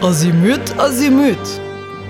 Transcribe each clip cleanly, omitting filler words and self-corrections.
Azimut, azimut.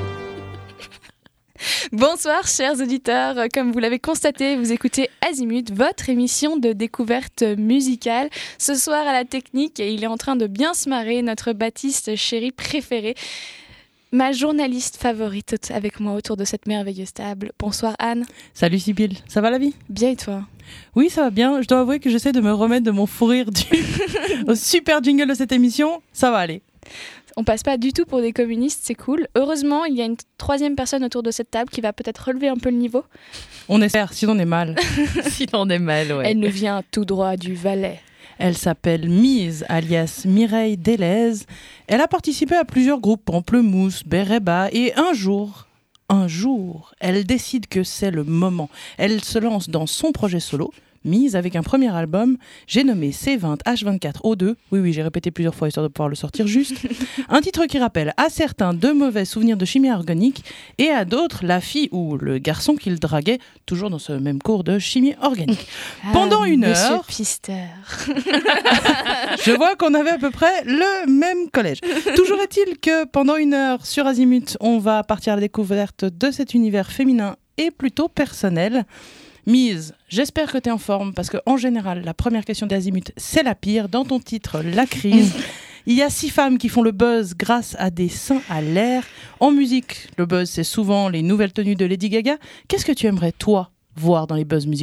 Bonsoir chers auditeurs, comme vous l'avez constaté, vous écoutez Azimut, votre émission de découverte musicale. Ce soir à la technique, il est en train de bien se marrer, notre Baptiste chéri préféré, ma journaliste favorite avec moi autour de cette merveilleuse table. Bonsoir Anne. Salut Sybille, ça va la vie ? Bien et toi ? Oui, ça va bien, je dois avouer que j'essaie de me remettre de mon fou rire au super jingle de cette émission, ça va aller. On passe pas du tout pour des communistes, c'est cool. Heureusement, il y a une troisième personne autour de cette table qui va peut-être relever un peu le niveau. On espère, sinon on est mal. Sinon on est mal, ouais. Elle nous vient tout droit du Valais. Elle s'appelle Mise, alias Mireille Delez. Elle a participé à plusieurs groupes, Pamplemousse, Bereba, et un jour, elle décide que c'est le moment. Elle se lance dans son projet solo, Mise, avec un premier album, j'ai nommé C20H24O2, oui, j'ai répété plusieurs fois histoire de pouvoir le sortir juste, un titre qui rappelle à certains de mauvais souvenirs de chimie organique et à d'autres la fille ou le garçon qu'il draguait, toujours dans ce même cours de chimie organique. Pendant une Monsieur heure... Pister. Je vois qu'on avait à peu près le même collège. Toujours est-il que pendant une heure sur Azimut, on va partir à la découverte de cet univers féminin et plutôt personnel. Mise, j'espère que tu es en forme parce qu'en général, la première question d'Azimut, c'est la pire. Dans ton titre, La crise, il y a 6 femmes qui font le buzz grâce à des seins à l'air. En musique, le buzz, c'est souvent les nouvelles tenues de Lady Gaga. Qu'est-ce que tu aimerais, toi, voir dans les buzz musicaux ?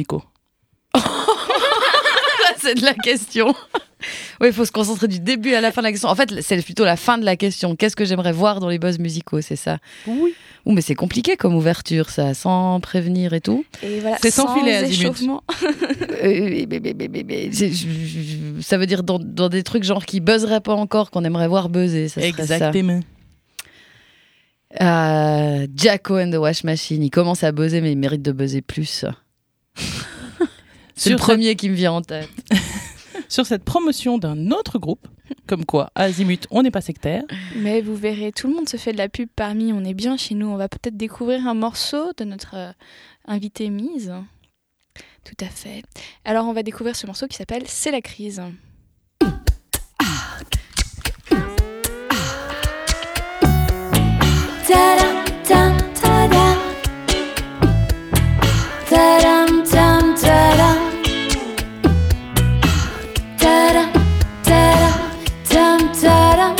C'est de la question. Oui, il faut se concentrer du début à la fin de la question. En fait, c'est plutôt la fin de la question. Qu'est-ce que j'aimerais voir dans les buzz musicaux, c'est ça ? Oui. Ouh, mais c'est compliqué comme ouverture, ça, sans prévenir et tout. Et voilà, c'est sans filet, échauffement. Ça veut dire dans des trucs genre qui buzzeraient pas encore, qu'on aimerait voir buzzer. Ça serait exactement. Ça. Jacko and the Wash Machine, il commence à buzzer, mais il mérite de buzzer plus. C'est le premier qui me vient en tête. Sur cette promotion d'un autre groupe, comme quoi, à Azimut, on n'est pas sectaire. Mais vous verrez, tout le monde se fait de la pub parmi, on est bien chez nous. On va peut-être découvrir un morceau de notre invitée Mise. Tout à fait. Alors on va découvrir ce morceau qui s'appelle C'est la crise. Ta-dam, tam, ta-dam. Ta-dam, tam, ta-dam. Ta-dam, ta-dam, tam, ta-dam.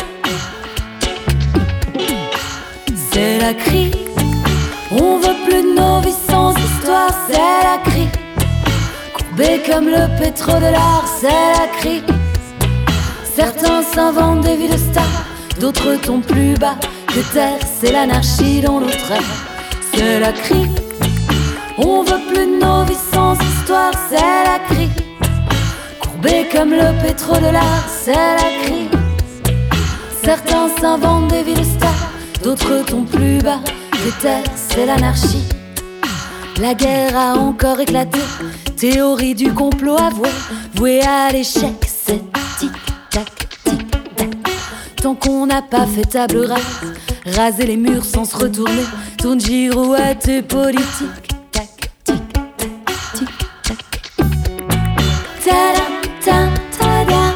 C'est la crise. On veut plus de nos vies sans histoire. C'est la crise. Courbé comme le pétrodollar. C'est la crise. Certains s'inventent des vies de stars, d'autres tombent plus bas que terre. C'est l'anarchie dans notre ère. C'est la crise. On veut plus de nos vies sans histoire. C'est la crise. Courbé comme le pétrodollar. C'est la crise. Certains s'inventent des vies de stars, d'autres tombent plus bas que terre. C'est l'anarchie. La guerre a encore éclaté. Théorie du complot avouée, vouée à l'échec. C'est tic-tac, tic-tac. Tant qu'on n'a pas fait table rase, raser les murs sans se retourner, tourne girouette et politique. Tac, tic-tac, tic-tac. Ta-dam, tam, ta-dam.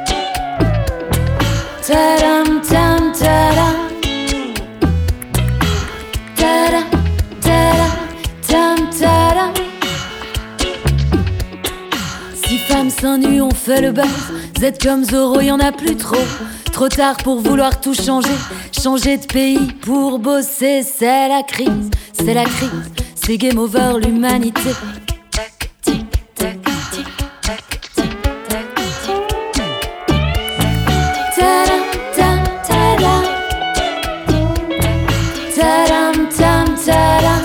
Ta-dam, tam, ta-dam. Ta-dam, ta-dam, tam, ta-dam. 6 femmes seins nus ont fait le buzz. Z comme Zorro, y'en a plus trop. Trop tard pour vouloir tout changer. Changer de pays pour bosser. C'est la crise, c'est la crise. C'est game over l'humanité. Ta-dam, tam, ta-dam. Ta-dam, tam, ta-dam.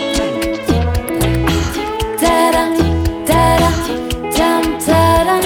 Ta-dam, ta-dam, tam, ta-dam.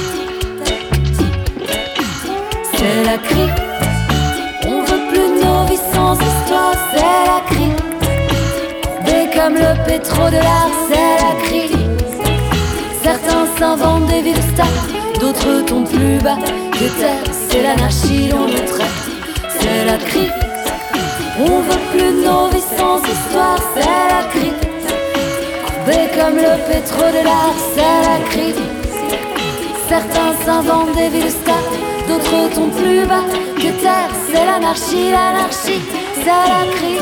C'est la crise. On veut plus de nos vies sans histoire. C'est la crise. Courbé comme le pétrodollar. C'est la crise. Certains s'inventent des vies de stars, d'autres tombent plus bas que terre. C'est l'anarchie dans notre ère. C'est la crise. On veut plus de nos vies sans histoire. C'est la crise. Courbé comme le pétrodollar. C'est la crise. Certains s'inventent des vies de stars, d'autres tombent plus bas que terre. C'est l'anarchie, l'anarchie, c'est la crise.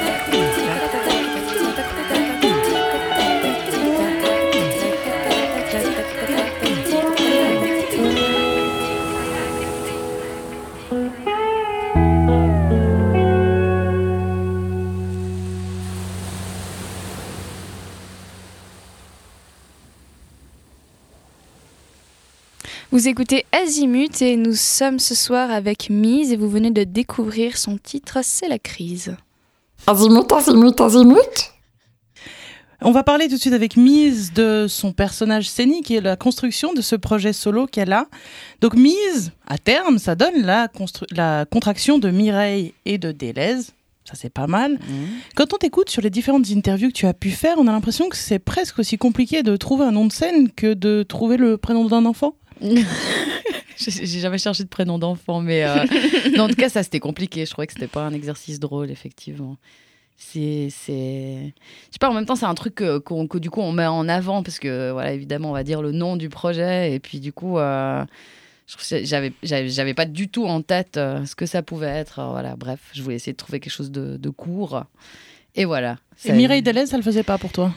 Vous écoutez Azimut et nous sommes ce soir avec Mise et vous venez de découvrir son titre, c'est la crise. Azimut, azimut, azimut. On va parler tout de suite avec Mise de son personnage scénique et la construction de ce projet solo qu'elle a. Donc Mise, à terme, ça donne la contraction de Mireille et de Deleuze. Ça, c'est pas mal. Quand on t'écoute sur les différentes interviews que tu as pu faire, on a l'impression que c'est presque aussi compliqué de trouver un nom de scène que de trouver le prénom d'un enfant. J'ai jamais cherché de prénom d'enfant, mais non, en tout cas, ça c'était compliqué. Je trouvais que c'était pas un exercice drôle, effectivement. Je sais pas, en même temps, c'est un truc que du coup on met en avant parce que, voilà, évidemment, on va dire le nom du projet et puis du coup, je trouve que j'avais pas du tout en tête ce que ça pouvait être. Voilà, bref, je voulais essayer de trouver quelque chose de court et voilà. Et Mireille Deleuze, ça le faisait pas pour toi?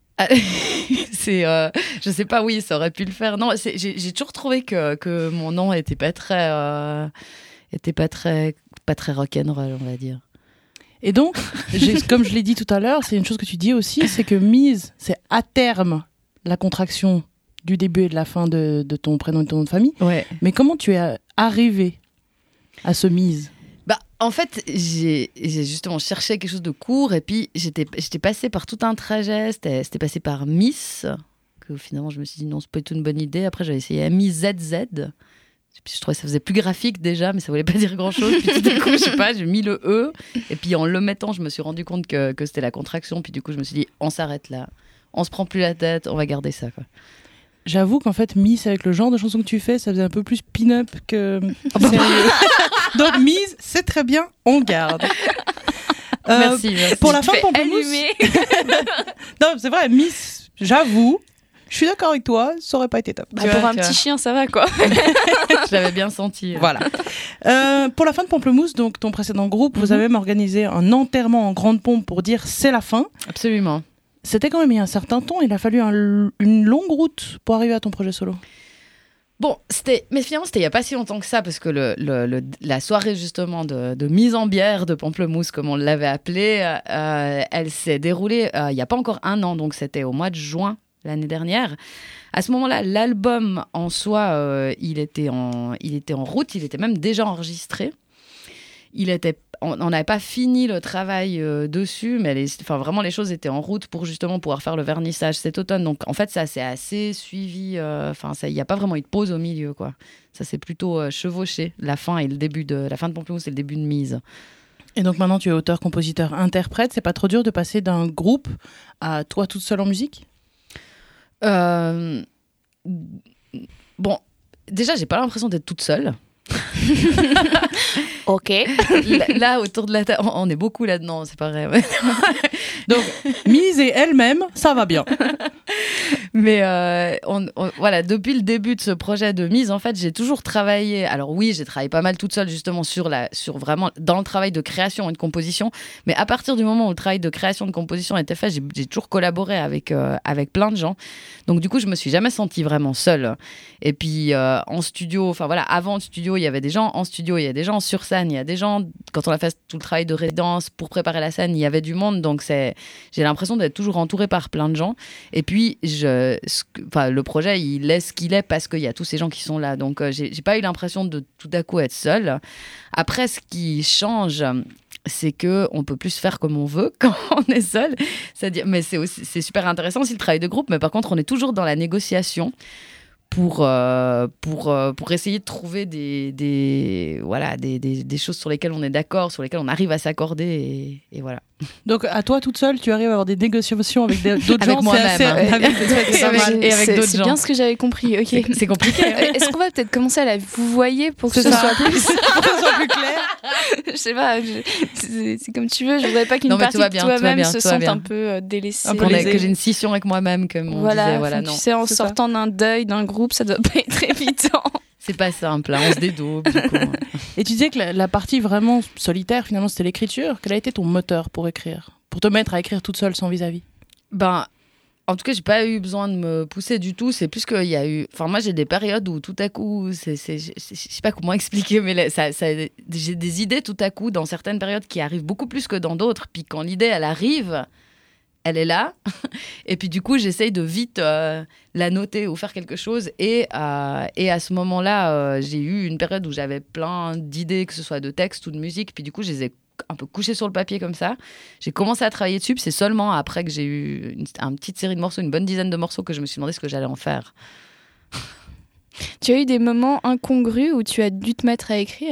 Je sais pas, oui, ça aurait pu le faire. Non, j'ai toujours trouvé que mon nom était pas très rock'n'roll, on va dire. Et donc, comme je l'ai dit tout à l'heure, c'est une chose que tu dis aussi, c'est que Mise, c'est à terme la contraction du début et de la fin de ton prénom et de ton nom de famille. Ouais. Mais comment tu es arrivé à ce Mise? Bah, en fait, j'ai justement cherché quelque chose de court et puis j'étais passée par tout un trajet. C'était passé par Miss, que finalement je me suis dit non, c'est pas du tout une bonne idée. Après, j'avais essayé MIZZ. Puis je trouvais que ça faisait plus graphique déjà, mais ça voulait pas dire grand-chose. Puis tout d'un coup, je sais pas, j'ai mis le E. Et puis en le mettant, je me suis rendu compte que c'était la contraction. Puis du coup, je me suis dit, on s'arrête là. On se prend plus la tête, on va garder ça, quoi. J'avoue qu'en fait, Miss, avec le genre de chanson que tu fais, ça faisait un peu plus pin-up que sérieux. Donc Miss, c'est très bien, on garde. Merci. Pour la fin de Pamplemousse. Non, c'est vrai, Miss, j'avoue, je suis d'accord avec toi, ça aurait pas été top. Pour un petit chien, ça va quoi. Je l'avais bien senti. Voilà. Pour la fin de Pamplemousse, donc ton précédent groupe, vous avez même organisé un enterrement en grande pompe pour dire c'est la fin. Absolument. C'était quand même il y a un certain temps, il a fallu une longue route pour arriver à ton projet solo. Bon, mais finalement, c'était il n'y a pas si longtemps que ça, parce que la soirée justement de mise en bière de Pamplemousse, comme on l'avait appelée, elle s'est déroulée il n'y a pas encore un an, donc c'était au mois de juin l'année dernière. À ce moment-là, l'album en soi, il était en route, il était même déjà enregistré. On n'avait pas fini le travail dessus, mais vraiment les choses étaient en route pour justement pouvoir faire le vernissage cet automne. Donc en fait, ça s'est assez suivi. Il n'y a pas vraiment eu de pause au milieu, quoi. Ça s'est plutôt chevauché. La fin de Pamplemousse et le début de Mise. Et donc maintenant, tu es auteur, compositeur, interprète. C'est pas trop dur de passer d'un groupe à toi toute seule en musique? Bon, déjà, j'ai pas l'impression d'être toute seule. Ok. Là, autour de la table, on est beaucoup là-dedans, c'est pas vrai. Donc, Mise et elle-même, ça va bien. Mais voilà, depuis le début de ce projet de Mise, en fait, j'ai toujours travaillé. Alors oui, j'ai travaillé pas mal toute seule justement sur vraiment dans le travail de création et de composition. Mais à partir du moment où le travail de création et de composition était fait, j'ai toujours collaboré avec plein de gens. Donc du coup, je me suis jamais sentie vraiment seule. Et puis en studio, enfin voilà, avant le studio, il y avait des gens. En studio, il y a des gens. Sur scène, il y a des gens. Quand on a fait tout le travail de résidence pour préparer la scène, il y avait du monde. Donc j'ai l'impression d'être toujours entourée par plein de gens. Et puis le projet, il est ce qu'il est parce qu'il y a tous ces gens qui sont là. Donc j'ai pas eu l'impression de tout à coup être seule. Après, ce qui change, c'est que on peut plus faire comme on veut quand on est seul. C'est-à-dire, mais c'est super intéressant aussi le travail de groupe. Mais par contre, on est toujours dans la négociation pour essayer de trouver des choses sur lesquelles on est d'accord, sur lesquelles on arrive à s'accorder et voilà. Donc à toi toute seule, tu arrives à avoir des négociations avec d'autres gens? Avec moi-même. Et avec d'autres gens. C'est bien ce que j'avais compris. Ok. C'est compliqué. Est-ce qu'on va peut-être commencer à la vous voyez pour que ce soit plus clair? Je sais pas. C'est comme tu veux. Je voudrais pas qu'une partie de toi-même se sente un peu délaissée. Que j'ai une scission avec moi-même, comme on disait. Voilà, tu sais, en sortant d'un deuil d'un groupe, ça doit pas être évident. C'est pas simple, hein, on se dédouble du coup. Et tu disais que la partie vraiment solitaire, finalement, c'était l'écriture. Quel a été ton moteur pour écrire ? Pour te mettre à écrire toute seule, sans vis-à-vis ? Ben, en tout cas, j'ai pas eu besoin de me pousser du tout. C'est plus qu'il y a eu... Enfin, moi, j'ai des périodes où tout à coup... Je sais pas comment expliquer, mais j'ai des idées tout à coup dans certaines périodes qui arrivent beaucoup plus que dans d'autres. Puis quand l'idée, elle arrive... Elle est là, et puis du coup, j'essaye de vite la noter ou faire quelque chose. Et à ce moment-là, j'ai eu une période où j'avais plein d'idées, que ce soit de texte ou de musique. Puis du coup, je les ai un peu couchées sur le papier comme ça. J'ai commencé à travailler dessus, puis c'est seulement après que j'ai eu une petite série de morceaux, une bonne dizaine de morceaux, que je me suis demandé ce que j'allais en faire. Tu as eu des moments incongrus où tu as dû te mettre à écrire ?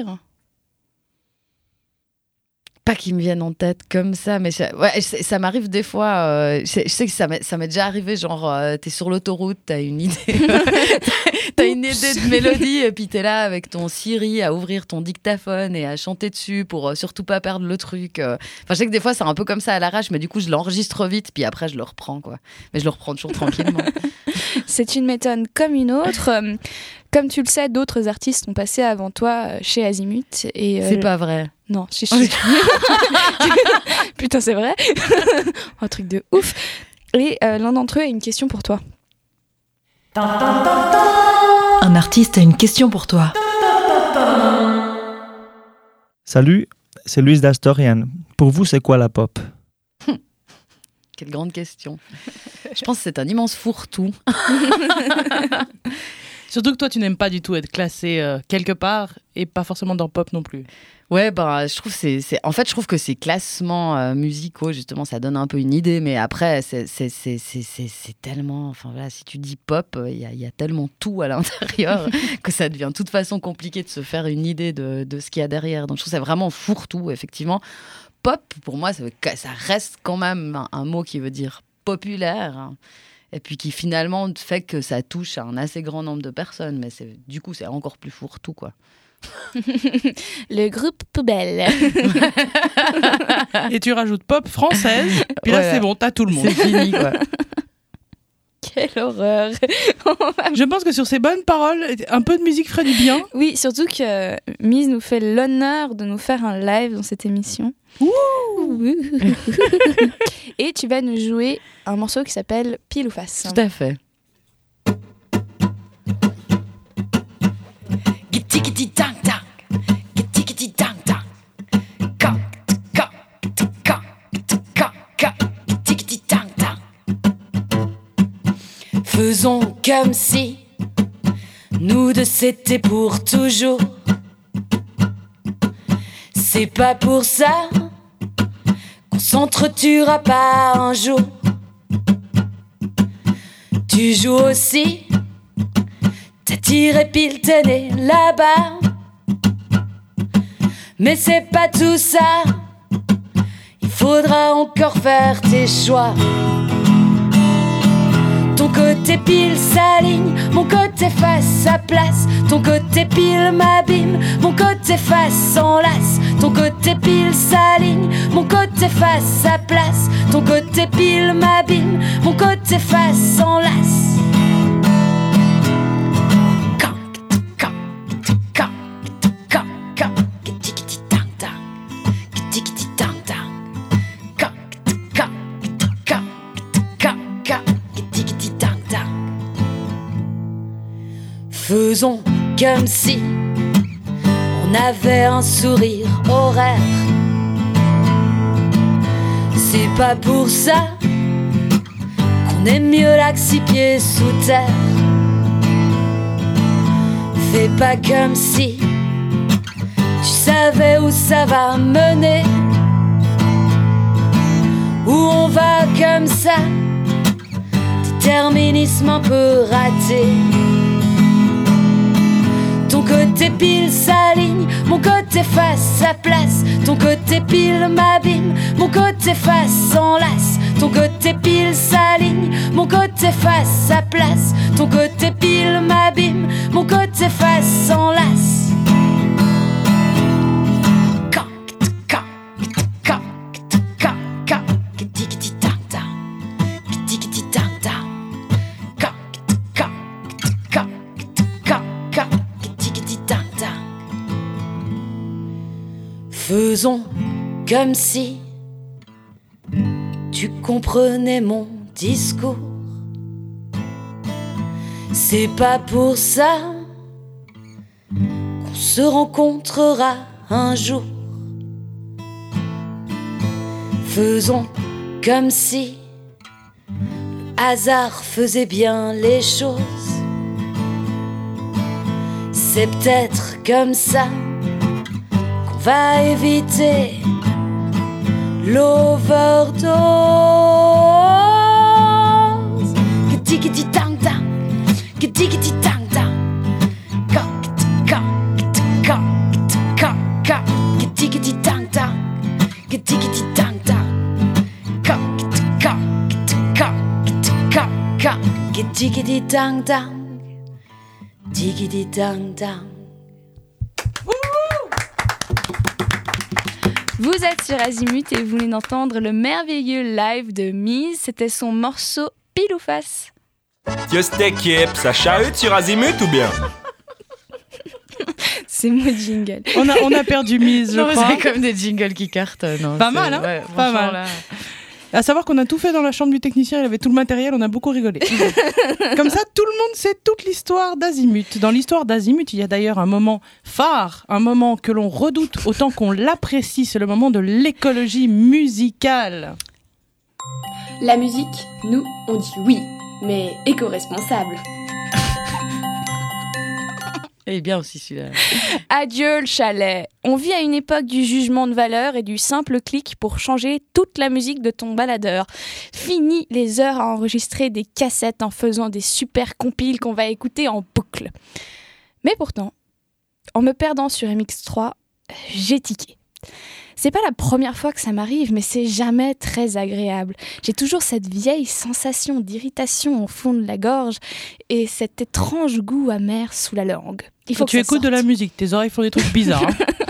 Pas qu'ils me viennent en tête comme ça, mais ça m'arrive des fois. Je sais que ça m'est déjà arrivé, genre, t'es sur l'autoroute, t'as une idée, t'as une idée de mélodie, et puis t'es là avec ton Siri à ouvrir ton dictaphone et à chanter dessus pour surtout pas perdre le truc. Enfin, je sais que des fois, c'est un peu comme ça à l'arrache, mais du coup, je l'enregistre vite, puis après, je le reprends, quoi. Mais je le reprends toujours tranquillement. C'est une méthode comme une autre. Comme tu le sais, d'autres artistes ont passé avant toi chez Azimut. Et, c'est pas vrai. Non, putain, c'est vrai. Un truc de ouf. Et l'un d'entre eux a une question pour toi. Un artiste a une question pour toi. Salut, c'est Luis d'Astorian. Pour vous, c'est quoi la pop ? Quelle grande question. Je pense que c'est un immense fourre-tout. Surtout que toi, tu n'aimes pas du tout être classé quelque part et pas forcément dans pop non plus. Ouais, je trouve en fait, je trouve que ces classements musicaux, justement, ça donne un peu une idée, mais après, c'est tellement... Enfin, voilà, si tu dis pop, il y a tellement tout à l'intérieur que ça devient de toute façon compliqué de se faire une idée de ce qu'il y a derrière. Donc, je trouve que c'est vraiment fourre-tout, effectivement. Pop, pour moi, ça reste quand même un mot qui veut dire populaire, et puis qui finalement fait que ça touche à un assez grand nombre de personnes, mais du coup, c'est encore plus fourre-tout, quoi. Le groupe Poubelle. Et tu rajoutes pop française, puis là, c'est bon, t'as tout le monde. C'est fini, quoi. Quelle horreur. Je pense que sur ces bonnes paroles, un peu de musique ferait du bien. Oui, surtout que Mise nous fait l'honneur de nous faire un live dans cette émission. Ouh. Et tu vas nous jouer un morceau qui s'appelle Pile ou Face. Tout à fait. Faisons comme si nous deux c'était pour toujours. C'est pas pour ça qu'on s'entretuera pas un jour. Tu joues aussi, t'as tiré pile tenez là-bas. Mais c'est pas tout ça, il faudra encore faire tes choix. Ton côté pile s'aligne, mon côté face sa place. Ton côté pile m'abîme, mon côté face s'enlace. Ton côté pile s'aligne, mon côté face sa place. Ton côté pile m'abîme, mon côté face s'enlace. Faisons comme si on avait un sourire horaire. C'est pas pour ça qu'on est mieux là que 6 pieds sous terre. Fais pas comme si tu savais où ça va mener, où on va comme ça, déterminisme un peu raté. Ton côté pile s'aligne, mon côté face sa place. Ton côté pile m'abîme, mon côté face s'enlace. Ton côté pile s'aligne, mon côté face sa place. Ton côté pile m'abîme, mon côté face s'enlace. Faisons comme si tu comprenais mon discours. C'est pas pour ça qu'on se rencontrera un jour. Faisons comme si le hasard faisait bien les choses. C'est peut-être comme ça qu'on va éviter l'overdose. Que tiki tang tang, que tiki tang tang, que tiki tang tang, que tiki tang tang, que tiki tang tang, tiki tang tang. Vous êtes sur Azimut et vous venez d'entendre le merveilleux live de Mise. C'était son morceau Pile ou Face. Just équipe, ça chahute sur Azimut ou bien? C'est mon jingle. On a perdu Mise, je Non, mais crois. c'est comme des jingles qui cartonnent. Pas mal, hein. Ouais, Pas franchement, mal. là. À savoir qu'on a tout fait dans la chambre du technicien, il avait tout le matériel, on a beaucoup rigolé. Comme ça, tout le monde sait toute l'histoire d'Azimut. Dans l'histoire d'Azimut, il y a d'ailleurs un moment phare, un moment que l'on redoute autant qu'on l'apprécie, c'est le moment de l'écologie musicale. La musique, nous, on dit oui, mais éco-responsable. Et bien aussi celui-là. Adieu le chalet. On vit à une époque du jugement de valeur et du simple clic pour changer toute la musique de ton baladeur. Fini les heures à enregistrer des cassettes en faisant des super compiles qu'on va écouter en boucle. Mais pourtant, en me perdant sur MX3, j'ai tiqué. C'est pas la première fois que ça m'arrive, mais c'est jamais très agréable. J'ai toujours cette vieille sensation d'irritation au fond de la gorge et cet étrange goût amer sous la langue. Il faut Quand tu que ça écoutes de sorte. la musique, tes oreilles font des trucs bizarres. Hein.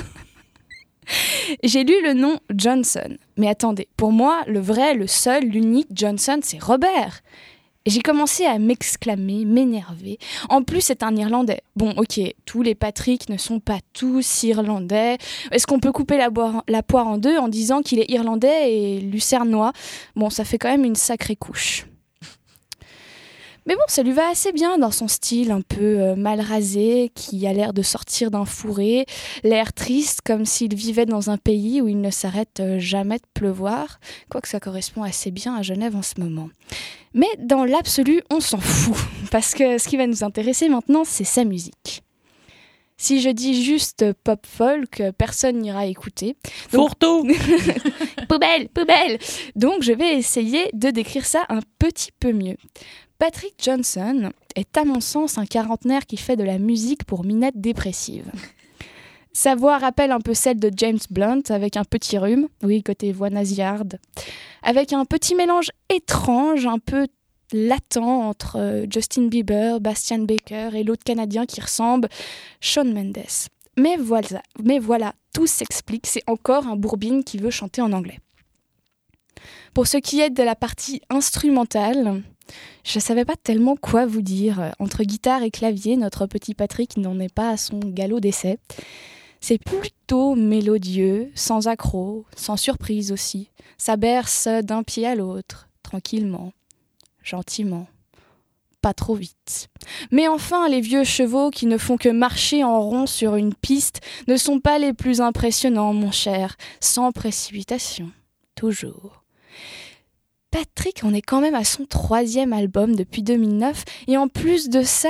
J'ai lu le nom Johnson. Mais attendez, pour moi, le vrai, le seul, l'unique Johnson, c'est Robert. Et j'ai commencé à m'exclamer, m'énerver. En plus, c'est un Irlandais. Bon, ok, tous les Patrick ne sont pas tous Irlandais. Est-ce qu'on peut couper la poire en deux en disant qu'il est Irlandais et lucernois? Bon, ça fait quand même une sacrée couche. Mais bon, ça lui va assez bien dans son style un peu mal rasé, qui a l'air de sortir d'un fourré, l'air triste comme s'il vivait dans un pays où il ne s'arrête jamais de pleuvoir, quoique ça correspond assez bien à Genève en ce moment. Mais dans l'absolu, on s'en fout, parce que ce qui va nous intéresser maintenant, c'est sa musique. Si je dis juste pop-folk, personne n'ira écouter. Fourre-tout. Poubelle, poubelle. Donc je vais essayer de décrire ça un petit peu mieux. Patrick Johnson est à mon sens un quarantenaire qui fait de la musique pour minettes dépressives. Sa voix rappelle un peu celle de James Blunt avec un petit rhume, oui, côté voix nasillarde, avec un petit mélange étrange, un peu latent entre Justin Bieber, Bastian Baker et l'autre Canadien qui ressemble, Shawn Mendes. Mais voilà, tout s'explique, c'est encore un bourbine qui veut chanter en anglais. Pour ce qui est de la partie instrumentale, je ne savais pas tellement quoi vous dire. Entre guitare et clavier, notre petit Patrick n'en est pas à son galop d'essai. C'est plutôt mélodieux, sans accroc, sans surprise aussi. Ça berce d'un pied à l'autre, tranquillement, gentiment, pas trop vite. Mais enfin, les vieux chevaux qui ne font que marcher en rond sur une piste ne sont pas les plus impressionnants, mon cher, sans précipitation, toujours. Patrick en est quand même à son 3e album depuis 2009 et en plus de ça,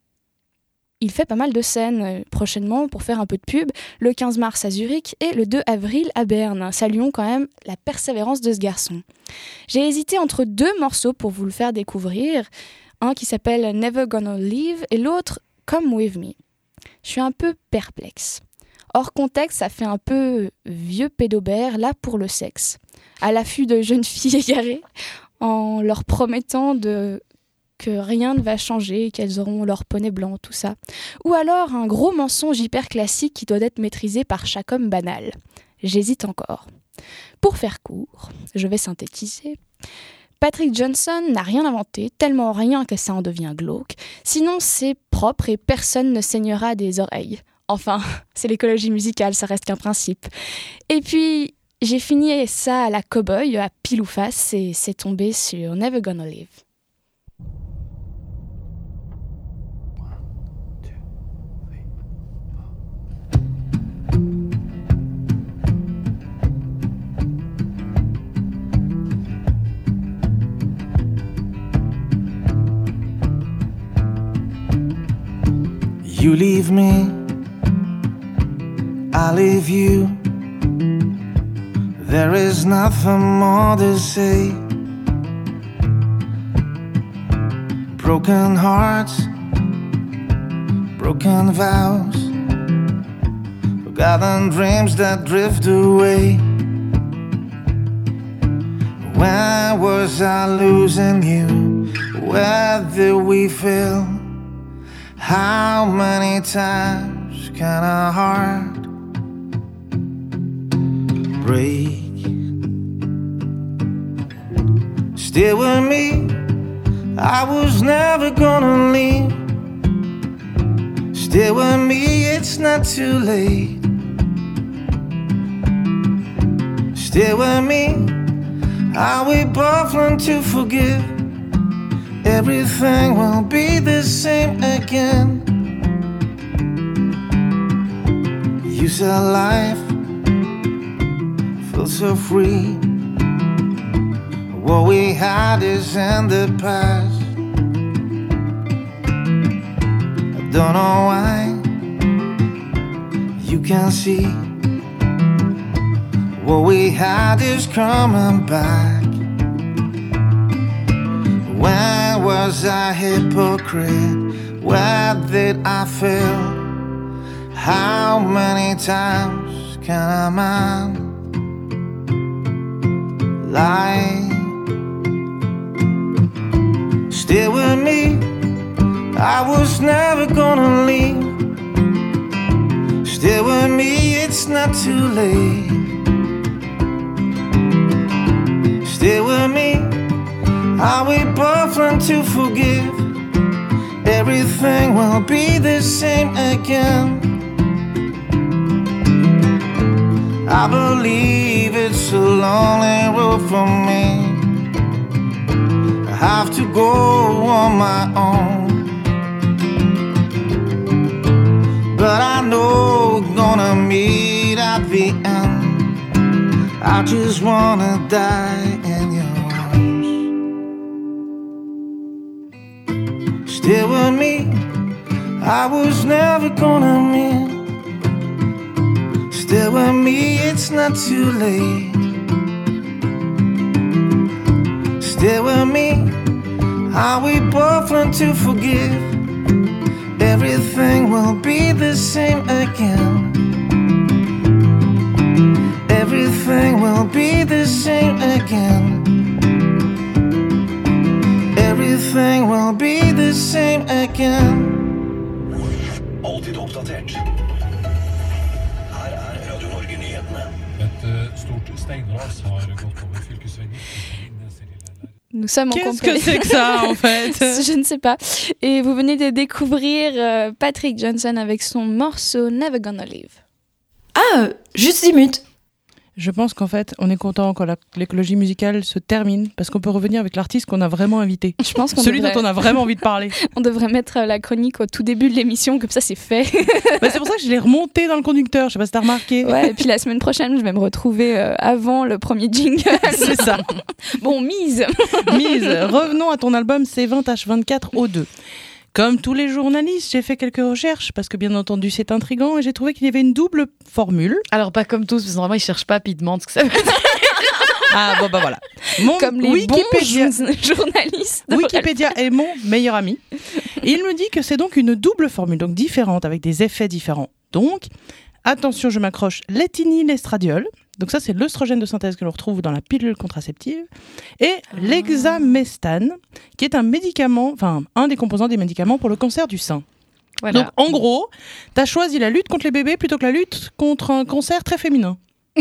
il fait pas mal de scènes prochainement pour faire un peu de pub, le 15 mars à Zurich et le 2 avril à Berne. Saluons quand même la persévérance de ce garçon. J'ai hésité entre 2 morceaux pour vous le faire découvrir, un qui s'appelle Never Gonna Leave et l'autre Come With Me. Je suis un peu perplexe. Hors contexte, ça fait un peu vieux pédobère, là pour le sexe, à l'affût de jeunes filles égarées, en leur promettant que rien ne va changer, qu'elles auront leur poney blanc, tout ça. Ou alors un gros mensonge hyper classique qui doit être maîtrisé par chaque homme banal. J'hésite encore. Pour faire court, je vais synthétiser. Patrick Johnson n'a rien inventé, tellement rien que ça en devient glauque. Sinon, c'est propre et personne ne saignera des oreilles. Enfin, c'est l'écologie musicale, ça reste qu'un principe. Et puis, j'ai fini ça à la cow-boy, à pile ou face, et c'est tombé sur Never Gonna Live. You leave me, I leave you. There is nothing more to say. Broken hearts, broken vows, forgotten dreams that drift away. Where was I losing you? Where did we fail? How many times can a heart break? Stay with me, I was never gonna leave. Stay with me, it's not too late. Stay with me, I we both learn to forgive. Everything will be the same again. You said life feels so free. What we had is in the past. I don't know why you can't see. What we had is coming back. When was I hypocrite? Where did I fail? How many times can a man lie? Stay with me, I was never gonna leave. Stay with me, it's not too late. Stay with me, how we both learn to forgive. Everything will be the same again. I believe it's a lonely road for me. I have to go on my own, but I know we're gonna meet at the end. I just wanna die in your arms. Stay with me, I was never gonna meet. Stay with me, it's not too late. Stay with me, how we both learn to forgive. Everything will be the same again. Everything will be the same again. Everything will be the same again. Alltid oppdatert. Her Radio Norge-nyhetene. Et stort steinras har gått over fylkesveien. Nous sommes Qu'est-ce en compagnie. que c'est que ça, en fait? Je ne sais pas. Et vous venez de découvrir Patrick Johnson avec son morceau Never Gonna Live. Ah, juste 10 minutes. Je pense qu'en fait, on est content quand l'écologie musicale se termine parce qu'on peut revenir avec l'artiste qu'on a vraiment invité. Je pense qu'on Celui dont on a vraiment envie de parler. On devrait mettre la chronique au tout début de l'émission, comme ça c'est fait. Bah, c'est pour ça que je l'ai remonté dans le conducteur, je sais pas si t'as remarqué. Ouais, et puis la semaine prochaine, je vais me retrouver avant le premier jingle. C'est ça. Bon, mise. Revenons à ton album C20H24O2. Comme tous les journalistes, j'ai fait quelques recherches parce que bien entendu c'est intriguant et j'ai trouvé qu'il y avait une double formule. Alors pas comme tous, parce que normalement ils cherchent pas puis ils demandent ce que ça veut dire. Ah bon bah voilà. Comme les Wikipédia, bons journalistes. Wikipédia est mon meilleur ami. Et il me dit que c'est donc une double formule, donc différente avec des effets différents. Donc attention, je m'accroche, l'éthénylestradiol. Donc ça, c'est l'œstrogène de synthèse que l'on retrouve dans la pilule contraceptive. Et l'hexamestane, qui est un médicament, enfin, un des composants des médicaments pour le cancer du sein. Voilà. Donc, en gros, tu as choisi la lutte contre les bébés plutôt que la lutte contre un cancer très féminin.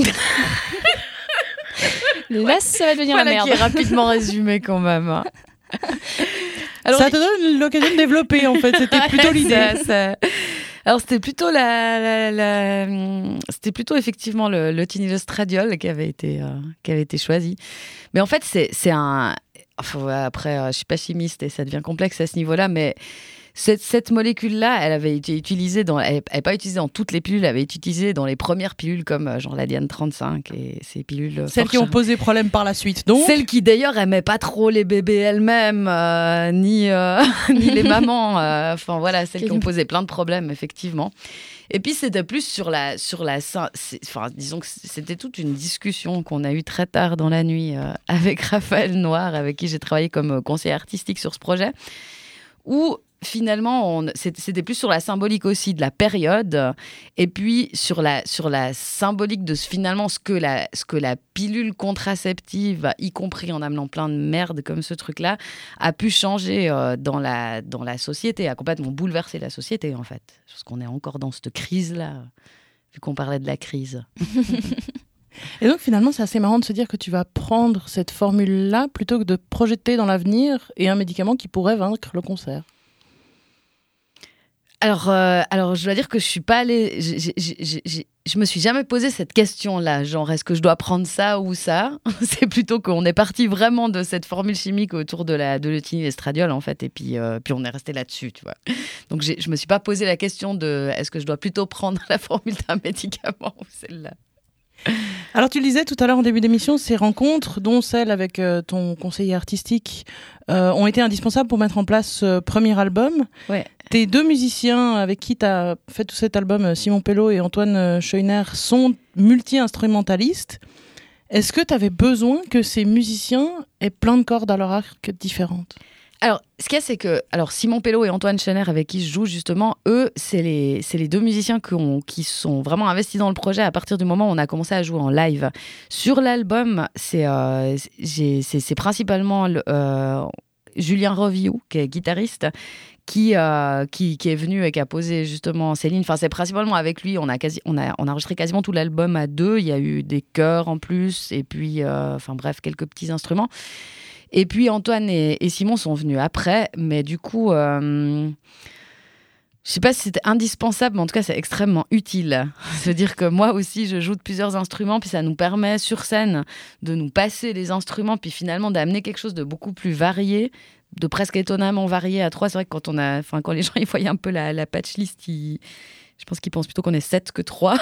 Là, ça va devenir la merde. Qui est rapidement résumé quand même. Hein. Alors, ça te donne l'occasion de développer, en fait. C'était plutôt l'idée. Alors c'était plutôt c'était plutôt effectivement le Tiny-le-Stradiol qui avait été choisi. Mais en fait c'est un. Enfin, après, je suis pas chimiste et ça devient complexe à ce niveau-là, mais cette molécule-là, elle avait été utilisée elle n'est pas utilisée dans toutes les pilules, elle avait été utilisée dans les premières pilules comme genre la Diane 35 et ces pilules. Celles qui ont posé problème par la suite, donc. Celles qui d'ailleurs aimaient pas trop les bébés elles-mêmes, ni les mamans. Enfin voilà, celles qui ont posé plein de problèmes effectivement. Et puis c'était plus sur la enfin disons que c'était toute une discussion qu'on a eue très tard dans la nuit avec Raphaël Noir, avec qui j'ai travaillé comme conseiller artistique sur ce projet, où finalement c'était plus sur la symbolique aussi de la période, et puis sur la symbolique de finalement ce que la pilule contraceptive, y compris en amenant plein de merde comme ce truc-là, a pu changer dans la société, a complètement bouleversé la société en fait. Parce qu'on est encore dans cette crise-là, vu qu'on parlait de la crise. Et donc finalement c'est assez marrant de se dire que tu vas prendre cette formule-là plutôt que de projeter dans l'avenir et un médicament qui pourrait vaincre le cancer. Alors, je dois dire que je suis pas allée. Je me suis jamais posé cette question-là, genre est-ce que je dois prendre ça ou ça. C'est plutôt qu'on est parti vraiment de cette formule chimique autour de l'Tiny-le-Stradiol en fait, et puis on est resté là-dessus, tu vois. Donc je me suis pas posé la question de est-ce que je dois plutôt prendre la formule d'un médicament ou celle-là. Alors tu le disais tout à l'heure en début d'émission, ces rencontres, dont celle avec ton conseiller artistique, ont été indispensables pour mettre en place ce premier album. Ouais. Tes deux musiciens avec qui tu as fait tout cet album, Simon Pello et Antoine Scheuner, sont multi-instrumentalistes. Est-ce que tu avais besoin que ces musiciens aient plein de cordes à leur arc différentes ? Alors, ce qu'il y a, c'est que Simon Pello et Antoine Scheuner, avec qui je joue justement, eux, c'est les deux musiciens qui sont vraiment investis dans le projet à partir du moment où on a commencé à jouer en live. Sur l'album, c'est principalement Julien Roviou, qui est guitariste, qui est venu et qui a posé justement Céline. Enfin, c'est principalement avec lui. On a enregistré quasiment tout l'album à deux. Il y a eu des chœurs en plus, et puis, bref, quelques petits instruments. Et puis Antoine et Simon sont venus après, mais du coup, je sais pas si c'était indispensable, mais en tout cas, c'est extrêmement utile. C'est-à-dire que moi aussi, je joue de plusieurs instruments, puis ça nous permet sur scène de nous passer les instruments, puis finalement d'amener quelque chose de beaucoup plus varié, de presque étonnamment varié à trois. C'est vrai que quand les gens ils voyaient un peu la patch list, je pense qu'ils pensent plutôt qu'on est 7 que 3.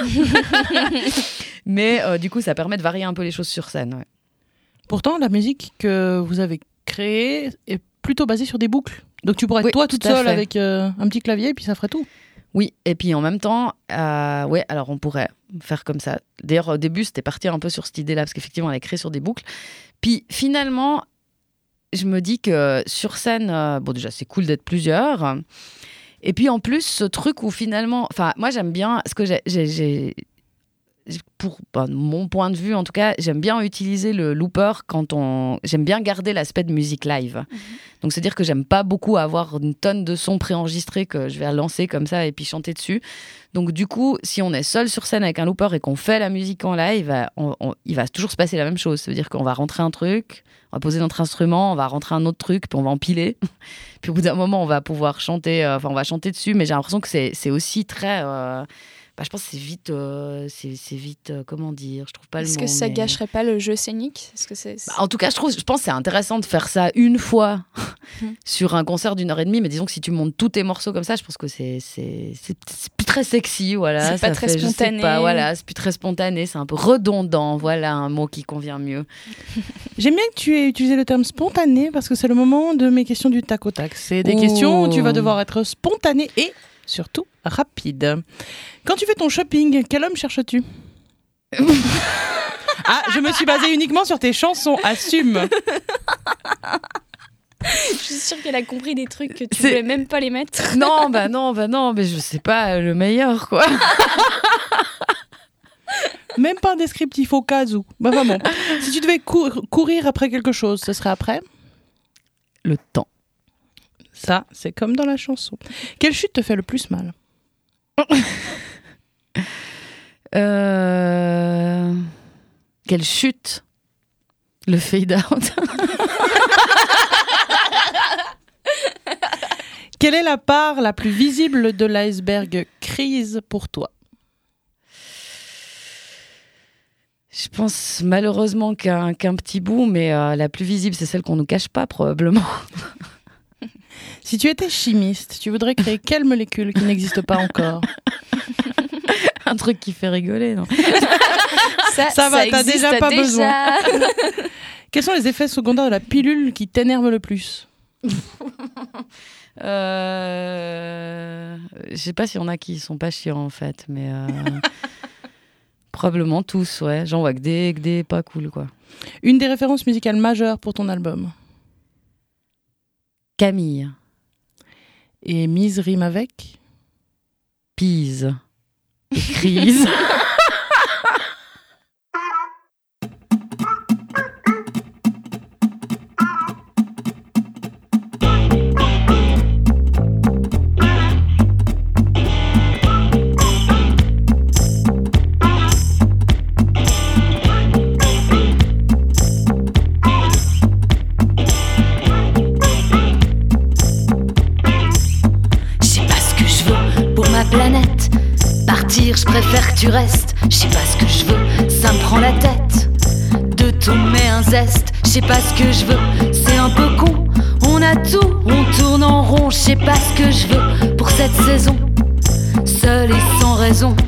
Mais du coup, ça permet de varier un peu les choses sur scène. Ouais. Pourtant, la musique que vous avez créée est plutôt basée sur des boucles. Donc tu pourrais être toi toute seule avec un petit clavier et puis ça ferait tout. Oui, et puis en même temps, alors on pourrait faire comme ça. D'ailleurs, au début, c'était partir un peu sur cette idée-là, parce qu'effectivement, elle est créée sur des boucles. Puis finalement, je me dis que sur scène, déjà, c'est cool d'être plusieurs. Et puis en plus, ce truc où finalement... Enfin, moi, j'aime bien... Ce que pour mon point de vue, en tout cas, j'aime bien utiliser le looper j'aime bien garder l'aspect de musique live. Donc, c'est-à-dire que j'aime pas beaucoup avoir une tonne de sons préenregistrés que je vais lancer comme ça et puis chanter dessus. Donc, du coup, si on est seul sur scène avec un looper et qu'on fait la musique en live, il va toujours se passer la même chose. Ça veut dire qu'on va rentrer un truc, on va poser notre instrument, on va rentrer un autre truc, puis on va empiler. Puis au bout d'un moment, on va pouvoir chanter, on va chanter dessus, mais j'ai l'impression que c'est aussi très... je pense que c'est vite, comment dire, je trouve pas le mot. Est-ce que ça gâcherait pas le jeu scénique ? Est-ce que c'est... En tout cas, je pense que c'est intéressant de faire ça une fois sur un concert d'1 heure et demie, mais disons que si tu montes tous tes morceaux comme ça, je pense que c'est plus très sexy, voilà. C'est pas très spontané. C'est plus très spontané, c'est un peu redondant, voilà un mot qui convient mieux. J'aime bien que tu aies utilisé le terme spontané, parce que c'est le moment de mes questions du tac au tac. C'est des questions où tu vas devoir être spontané et surtout rapide. Quand tu fais ton shopping, quel homme cherches-tu ? Ah, je me suis basée uniquement sur tes chansons, assume. Je suis sûre qu'elle a compris des trucs que tu voulais même pas les mettre. Non, mais je sais pas, le meilleur, quoi. Même pas un descriptif au cas où. Bah vraiment. Si tu devais courir après quelque chose, ce serait après ? Le temps. Ça, c'est comme dans la chanson. Quelle chute te fait le plus mal ? Quelle chute ? Le fade out. Quelle est la part la plus visible de l'iceberg crise pour toi? Je pense malheureusement qu'un petit bout, mais la plus visible, c'est celle qu'on nous cache pas probablement. Si tu étais chimiste, tu voudrais créer quelle molécule qui n'existe pas encore? Un truc qui fait rigoler, non? Ça va, t'as déjà pas besoin. Quels sont les effets secondaires de la pilule qui t'énervent le plus? Je sais pas s'il y en a qui sont pas chiants en fait, mais probablement tous, ouais. J'en vois que des pas cool, quoi. Une des références musicales majeures pour ton album? Camille. Et mise rime avec? Pise. Et crise. Je préfère que tu restes, je sais pas ce que je veux, ça me prend la tête. De tout met un zeste, je sais pas ce que je veux, c'est un peu con. On a tout, on tourne en rond, je sais pas ce que je veux pour cette saison, seul et sans raison.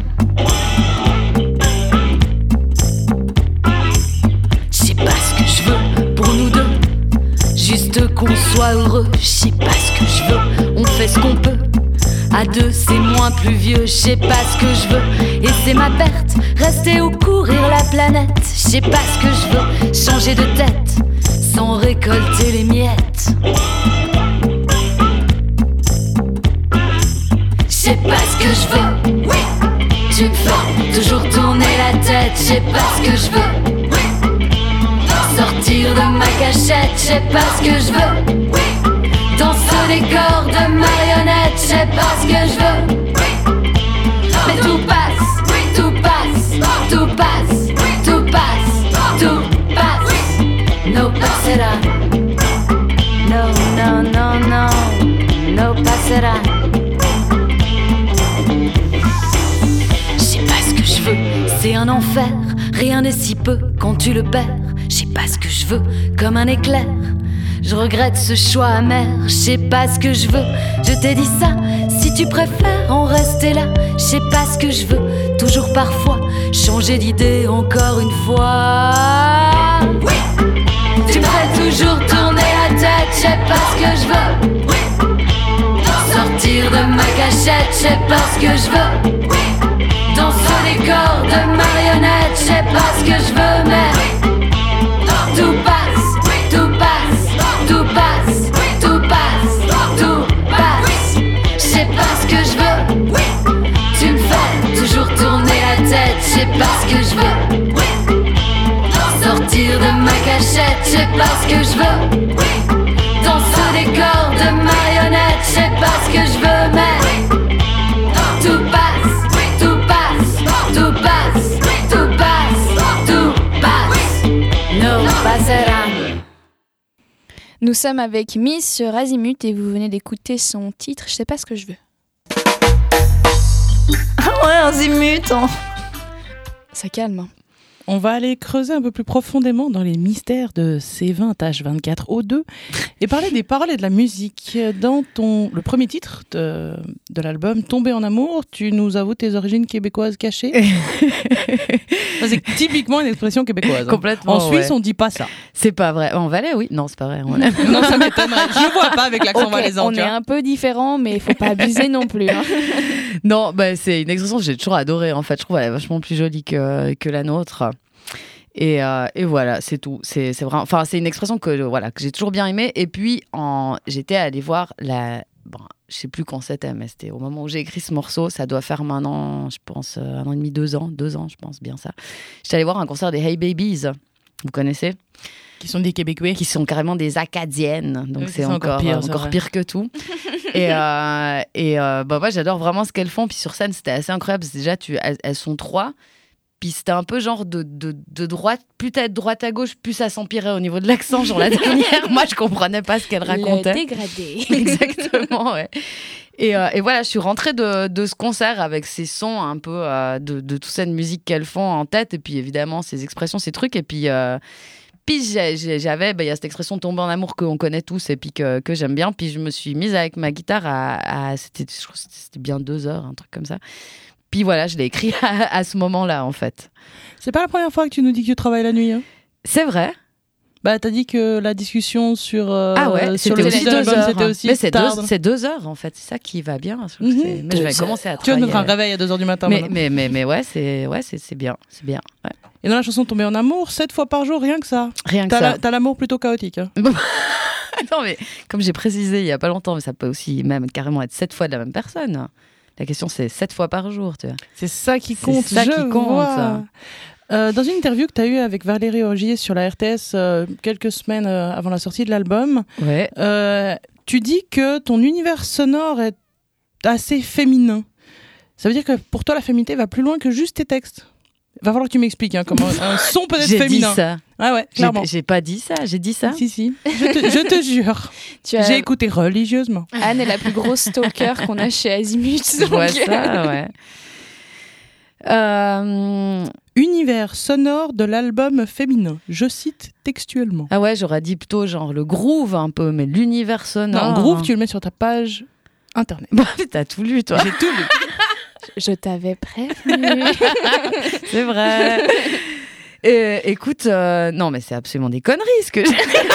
Je sais pas ce que je veux pour nous deux, juste qu'on soit heureux. Je sais pas ce que je veux, on fait ce qu'on peut. À deux, c'est moins pluvieux, je sais pas ce que je veux, et c'est ma perte. Rester ou courir la planète, je sais pas ce que je veux, changer de tête, sans récolter les miettes. Je sais pas ce que je veux, oui. Tu me fais toujours tourner la tête, je sais pas ce que je veux, oui. Sortir de ma cachette, je sais pas ce que je veux, oui. Dans ce décor de marionnettes, je sais pas ce que je veux, mais tout passe, tout passe, tout passe, tout passe, tout passe. No passera, no, no, no, no, no passera. Je sais pas ce que je veux, c'est un enfer, rien n'est si peu quand tu le perds. Je sais pas ce que je veux, comme un éclair. Je regrette ce choix amer, je sais pas ce que je veux. Je t'ai dit ça, si tu préfères en rester là. Je sais pas ce que je veux, toujours parfois changer d'idée encore une fois. Oui. Tu me fais toujours tourner la tête, je sais pas ce que je veux. Oui. Sortir de ma cachette, je sais pas ce que je veux. Oui. Dans ce décor de marionnettes, je sais pas ce que je veux, mais tout passe, tout passe. Tout passe, tout passe, tout passe. Je sais pas ce que je veux, tu me fais toujours tourner la tête. Je sais pas ce que je veux, sortir de ma cachette. Je sais pas ce que je veux, dans ce décor de marionnettes. Je sais pas ce que je veux, mais tout passe, tout passe, tout passe, tout passe, tout passe. No passera. Nous sommes avec Miss sur Azimut et vous venez d'écouter son titre, je sais pas ce que je veux. Ah ouais, Azimut hein. Ça calme. On va aller creuser un peu plus profondément dans les mystères de C20H24O2 et parler des paroles et de la musique. Dans le premier titre de l'album, Tomber en amour, tu nous avoues tes origines québécoises cachées. C'est typiquement une expression québécoise. Complètement. En Suisse, on dit pas ça. C'est pas vrai. En Valais, oui. Non, c'est pas vrai. Non, ça m'étonnerait. Je le vois pas avec l'accent valaisan. On est un peu différents, mais il faut pas abuser non plus. Hein. Non, bah, c'est une expression que j'ai toujours adorée. En fait, je trouve qu'elle est vachement plus jolie que la nôtre. Et voilà, c'est tout. C'est vraiment, enfin, c'est une expression que j'ai toujours bien aimée. Et puis, j'étais allée voir je sais plus quand c'était, mais c'était au moment où j'ai écrit ce morceau. Ça doit faire maintenant, je pense, 1 an et demi, 2 ans, je pense bien ça. J'étais allée voir un concert des Hey Babies. Vous connaissez? Qui sont des Québécois. Qui sont carrément des Acadiennes. Donc oui, c'est encore pire que tout. Et moi, j'adore vraiment ce qu'elles font. Puis sur scène, c'était assez incroyable. Parce que déjà, elles sont 3. Puis c'était un peu genre de droite, peut-être droite à gauche, plus ça s'empirait au niveau de l'accent. Genre la dernière, moi je comprenais pas ce qu'elle racontait. Le dégradé. Exactement, ouais. Et voilà, je suis rentrée de ce concert avec ces sons un peu de toute cette musique qu'elles font en tête. Et puis évidemment, ces expressions, ces trucs. Et puis j'avais, il y a cette expression tomber en amour qu'on connaît tous et puis que j'aime bien. Puis je me suis mise avec ma guitare je crois que c'était bien 2 heures, un truc comme ça. Puis voilà, je l'ai écrit à ce moment-là, en fait. C'est pas la première fois que tu nous dis que tu travailles la nuit. Hein. C'est vrai. Bah, t'as dit que la discussion sur sur le aussi 2 heures. c'était aussi mais tard. c'est 2 heures, en fait. C'est ça qui va bien. Mais je vais commencer à travailler. Tu vas nous faire un réveil à 2 heures du matin. Mais ouais, c'est bien. C'est bien. Ouais. Et dans la chanson Tomber en amour, 7 fois par jour, rien que ça. Rien que ça. T'as l'amour plutôt chaotique. Hein. Non, mais comme j'ai précisé il y a pas longtemps, mais ça peut aussi même carrément être 7 fois de la même personne. La question, c'est 7 fois par jour, tu vois. C'est ça qui compte. C'est ça qui compte, ça. Dans une interview que tu as eue avec Valérie Augier sur la RTS quelques semaines avant la sortie de l'album, tu dis que ton univers sonore est assez féminin. Ça veut dire que pour toi, la féminité va plus loin que juste tes textes. Il va falloir que tu m'expliques comment un son peut être féminin. J'ai dit ça. Ah ouais, clairement. J'ai pas dit ça, j'ai dit ça. Si. Je te jure. J'ai écouté religieusement. Anne est la plus grosse stalker qu'on a chez Azimut. Je vois ça, ouais. Univers sonore de l'album féminin. Je cite textuellement. Ah ouais, j'aurais dit plutôt genre le groove un peu, mais l'univers sonore. Non, groove, tu le mets sur ta page internet. Bah, t'as tout lu, toi. J'ai tout lu. Je t'avais prévenu. C'est vrai. Écoute, non, mais c'est absolument des conneries ce que j'ai.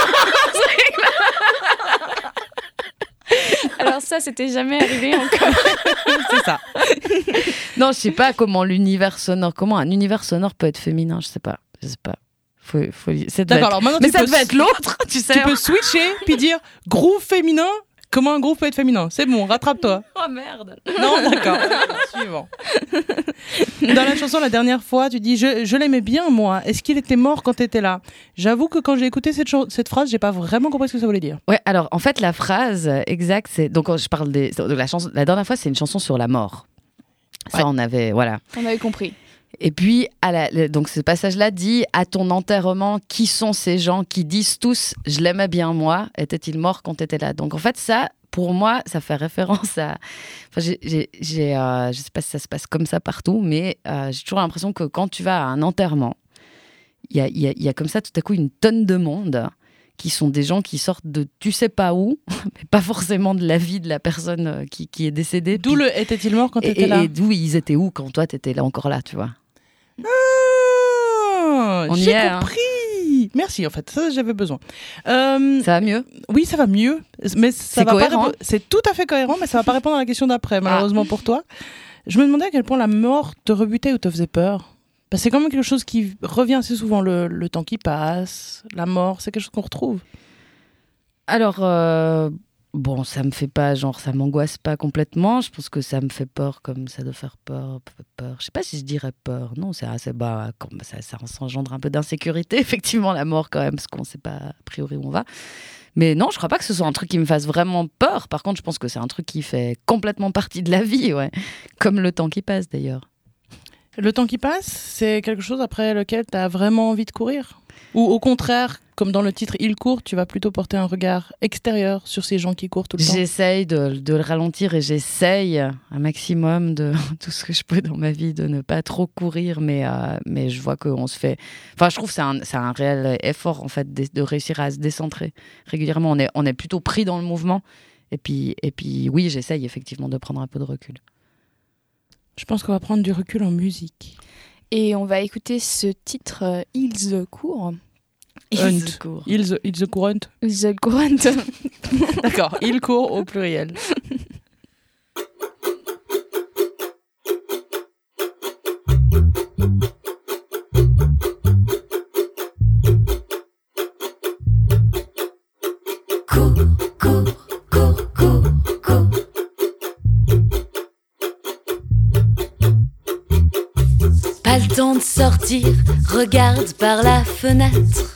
Alors ça, c'était jamais arrivé encore. C'est ça. Non, je sais pas comment un univers sonore peut être féminin, je sais pas. D'accord, alors maintenant mais ça devait être l'autre, tu sais. Tu peux switcher puis dire groove féminin. Comment un groupe peut être féminin ? C'est bon, rattrape-toi. Oh merde. Non, d'accord. Suivant. Dans la chanson, la dernière fois, tu dis « Je l'aimais bien, moi. Est-ce qu'il était mort quand t'étais là ?» J'avoue que quand j'ai écouté cette phrase, j'ai pas vraiment compris ce que ça voulait dire. Ouais, alors en fait, la phrase exacte, c'est... Donc je parle de la chanson... La dernière fois, c'est une chanson sur la mort. Ça, ouais. On avait compris. Et puis, donc ce passage-là dit « À ton enterrement, qui sont ces gens qui disent tous « Je l'aimais bien, moi. Était-il mort quand t'étais là ?» Donc en fait, ça, pour moi, ça fait référence à... Enfin, je sais pas si ça se passe comme ça partout, mais j'ai toujours l'impression que quand tu vas à un enterrement, il y a comme ça tout à coup une tonne de monde qui sont des gens qui sortent de tu sais pas où, mais pas forcément de la vie de la personne qui est décédée. D'où le « Était-il mort quand t'étais là ?» Et d'où ils étaient où quand toi t'étais là encore là, tu vois. J'ai compris. Merci, en fait, ça j'avais besoin. Ça va mieux ? Oui, ça va mieux, mais ça va cohérent. C'est tout à fait cohérent, mais ça va pas répondre à la question d'après, malheureusement pour toi. Je me demandais à quel point la mort te rebutait ou te faisait peur. Parce que c'est quand même quelque chose qui revient assez souvent, le temps qui passe, la mort, c'est quelque chose qu'on retrouve. Alors, bon, ça me fait pas, genre, ça m'angoisse pas complètement. Je pense que ça me fait peur comme ça doit faire peur. Je sais pas si je dirais peur. Non, c'est assez bas. Ça engendre un peu d'insécurité, effectivement, la mort quand même, parce qu'on sait pas a priori où on va. Mais non, je crois pas que ce soit un truc qui me fasse vraiment peur. Par contre, je pense que c'est un truc qui fait complètement partie de la vie, ouais. Comme le temps qui passe, d'ailleurs. Le temps qui passe, c'est quelque chose après lequel tu as vraiment envie de courir ? Ou au contraire, comme dans le titre « Il court », tu vas plutôt porter un regard extérieur sur ces gens qui courent tout le temps ? J'essaye de le ralentir et j'essaye un maximum de tout ce que je peux dans ma vie de ne pas trop courir, mais je vois qu'on se fait... Enfin, je trouve que c'est un réel effort, en fait, de réussir à se décentrer régulièrement. On est plutôt pris dans le mouvement. Et puis oui, j'essaye effectivement de prendre un peu de recul. Je pense qu'on va prendre du recul en musique. Et on va écouter ce titre « Ils courent ». Ils courent. Ils courent. D'accord, ils courent au pluriel. Pas le temps de sortir, regarde par la fenêtre.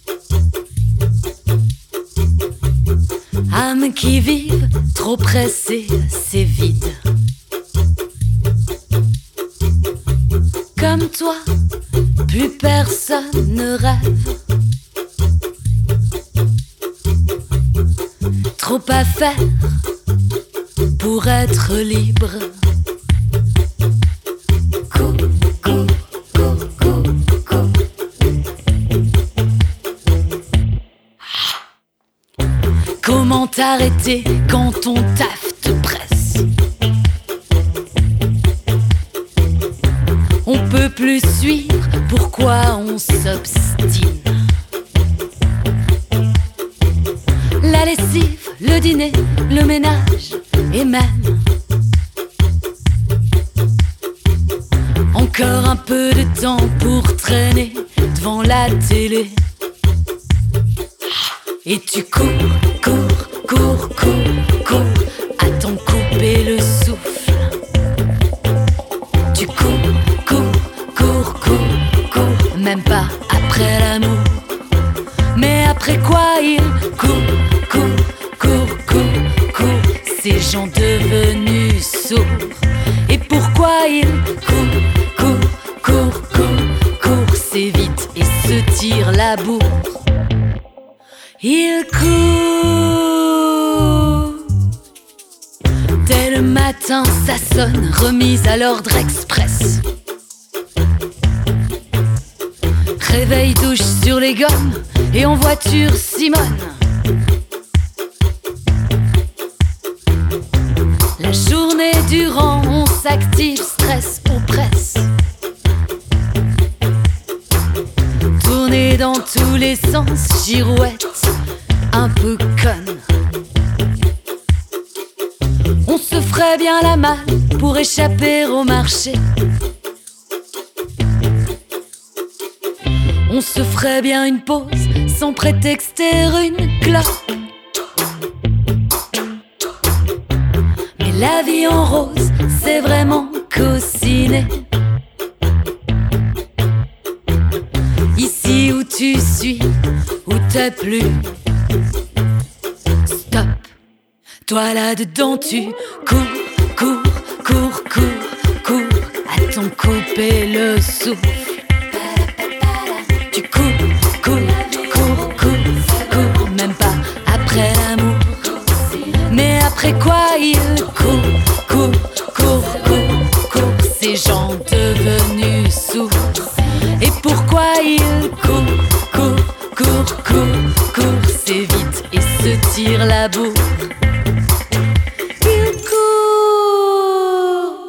Âme qui vive, trop pressée, c'est vide. comme toi, plus personne ne rêve. Trop à faire pour être libre. Cours, cours, cours, cours, cours. Comment t'arrêter quand ton taf te presse? On peut plus suivre, pourquoi on s'obstine? La lessive, le dîner, le ménage et même encore un peu de temps pour traîner devant la télé. Et tu cours, cours, cours, cours, cours, à t'en couper le souffle. Tu cours, cours, cours, cours, cours, même pas après l'amour. Mais après quoi il court, court, court, court, court, ces gens devenus sourds. Et pourquoi il court, court, court, court, court, c'est vite et se tire la bourre. Il court. Dès le matin, ça sonne, remise à l'ordre express. Réveil, douche sur les gommes et en voiture Simone. La journée durant, on s'active, stress ou presse. Tourner dans tous les sens, girouette, un peu conne. On se ferait bien la malle pour échapper au marché. On se ferait bien une pause sans prétexter une clope. Mais la vie en rose, c'est vraiment co-ciné. Ici où tu suis, où t'as plu. Stop. Toi là-dedans tu cours, cours, cours, cours, cours, à t'en couper le souffle. Tu cours, cours, cours, cours, cours, même pas après l'amour. Mais après quoi il court, court, court, court, court, ces gens devenus sourds. Et pourquoi il court, court, court, court, court, c'est vite et se tire la bourre. Il court.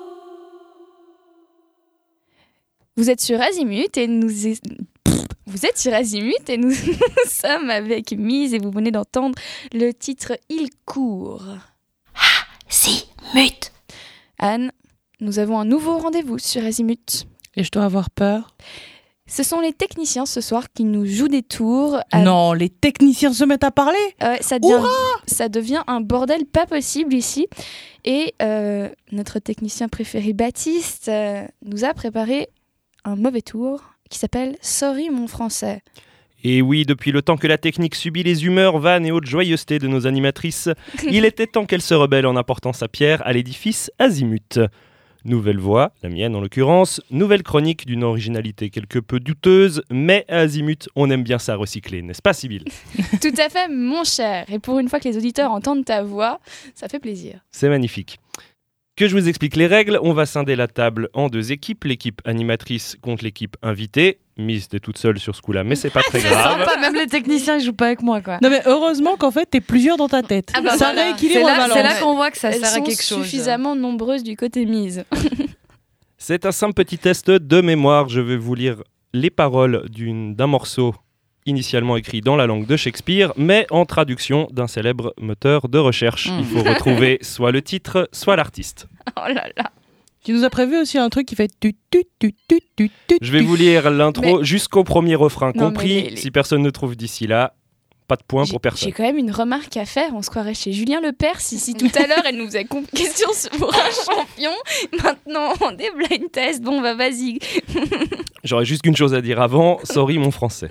Vous êtes sur Azimut et vous êtes sur Azimut et nous sommes avec Mise et vous venez d'entendre le titre Il court. Azimut. Anne, nous avons un nouveau rendez-vous sur Azimut. Et je dois avoir peur. Ce sont les techniciens ce soir qui nous jouent des tours. Non, les techniciens se mettent à parler. Ça devient un bordel pas possible ici. Et notre technicien préféré, Baptiste, nous a préparé un mauvais tour qui s'appelle « Sorry mon français ». Et oui, depuis le temps que la technique subit les humeurs, vannes et haute joyeuseté de nos animatrices, il était temps qu'elle se rebelle en apportant sa pierre à l'édifice Azimut. Nouvelle voix, la mienne en l'occurrence, nouvelle chronique d'une originalité quelque peu douteuse, mais à Azimut, on aime bien ça recycler, n'est-ce pas Sybille ? Tout à fait, mon cher. Et pour une fois que les auditeurs entendent ta voix, ça fait plaisir. C'est magnifique. Que je vous explique les règles, on va scinder la table en deux équipes, l'équipe animatrice contre l'équipe invitée. Mise, t'es toute seule sur ce coup-là, mais c'est pas très grave. Sympa, même les techniciens ils jouent pas avec moi quoi. Non mais heureusement qu'en fait t'es plusieurs dans ta tête. Ah bah ça voilà. rééquilibre la balance. C'est là qu'on voit que ça Elles sert à sont quelque chose. Suffisamment nombreuses du côté Mise. C'est un simple petit test de mémoire. Je vais vous lire les paroles d'un morceau initialement écrit dans la langue de Shakespeare, mais en traduction d'un célèbre moteur de recherche. Il faut retrouver soit le titre, soit l'artiste. Oh là là. Tu nous as prévu aussi un truc qui fait tu. Je vais vous lire l'intro jusqu'au premier refrain Non, compris. Si personne ne trouve d'ici là, pas de point pour personne. J'ai quand même une remarque à faire. On se croirait chez Julien Lepers. Si tout à l'heure, elle nous faisait question pour un champion. Maintenant, des blind tests. Bon, bah vas-y. J'aurais juste qu'une chose à dire avant. Sorry, mon français.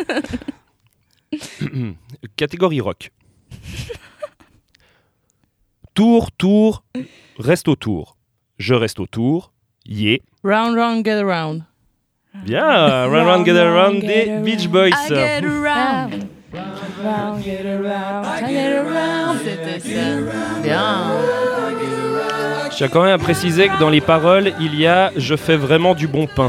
Catégorie rock. Tour, reste autour. Je reste autour. Yeah. Round, round, get around. Bien, Run Run Get Around des Beach Boys. I get around. Round, get around, I get around. C'était ça. Bien. Je tiens quand même à préciser que dans les paroles, il y a « Je fais vraiment du bon pain ».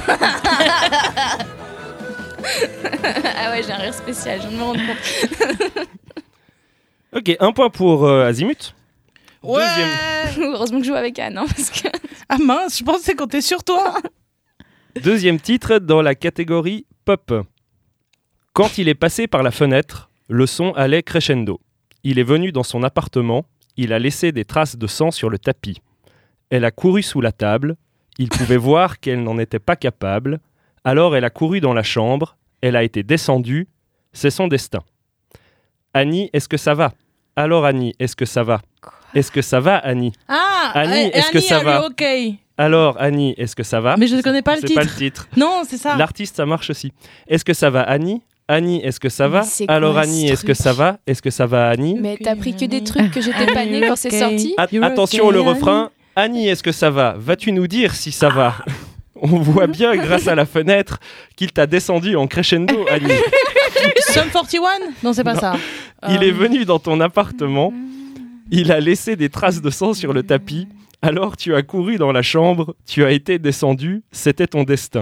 Ah ouais, j'ai un rire spécial, je viens de me rendre compte. Ok, un point pour Azimut. Ouais. Heureusement que je joue avec Anne, hein, parce que... Ah mince, je pensais qu'on était sur toi. Deuxième titre dans la catégorie pop. Quand il est passé par la fenêtre, le son allait crescendo. Il est venu dans son appartement, il a laissé des traces de sang sur le tapis. Elle a couru sous la table, il pouvait voir qu'elle n'en était pas capable, alors elle a couru dans la chambre, elle a été descendue, c'est son destin. Annie, est-ce que ça va ? Alors Annie, est-ce que ça va ? Est-ce que ça va Annie ? Ah, Annie, est-ce que ça va ? Ok. Alors Annie, est-ce que ça va ? Mais je ne connais pas le C'est titre. pas le titre. Non, c'est ça. L'artiste, ça marche aussi. Est-ce que ça va Annie ? Annie, est-ce que ça va ? c'est quoi Alors ce Annie, est-ce que truc ? ça va ? Est-ce que ça va Annie ? Mais t'as pris que des trucs que j'étais pas née quand c'est sorti. Attention le refrain. Annie, est-ce que ça va ? Vas-tu nous dire si ça va ? On voit bien grâce à la fenêtre qu'il t'a descendu en crescendo, Annie. Sum 41 ? Non, c'est pas ça. Il est venu dans ton appartement. Il a laissé des traces de sang sur le tapis. Alors tu as couru dans la chambre. Tu as été descendu. C'était ton destin.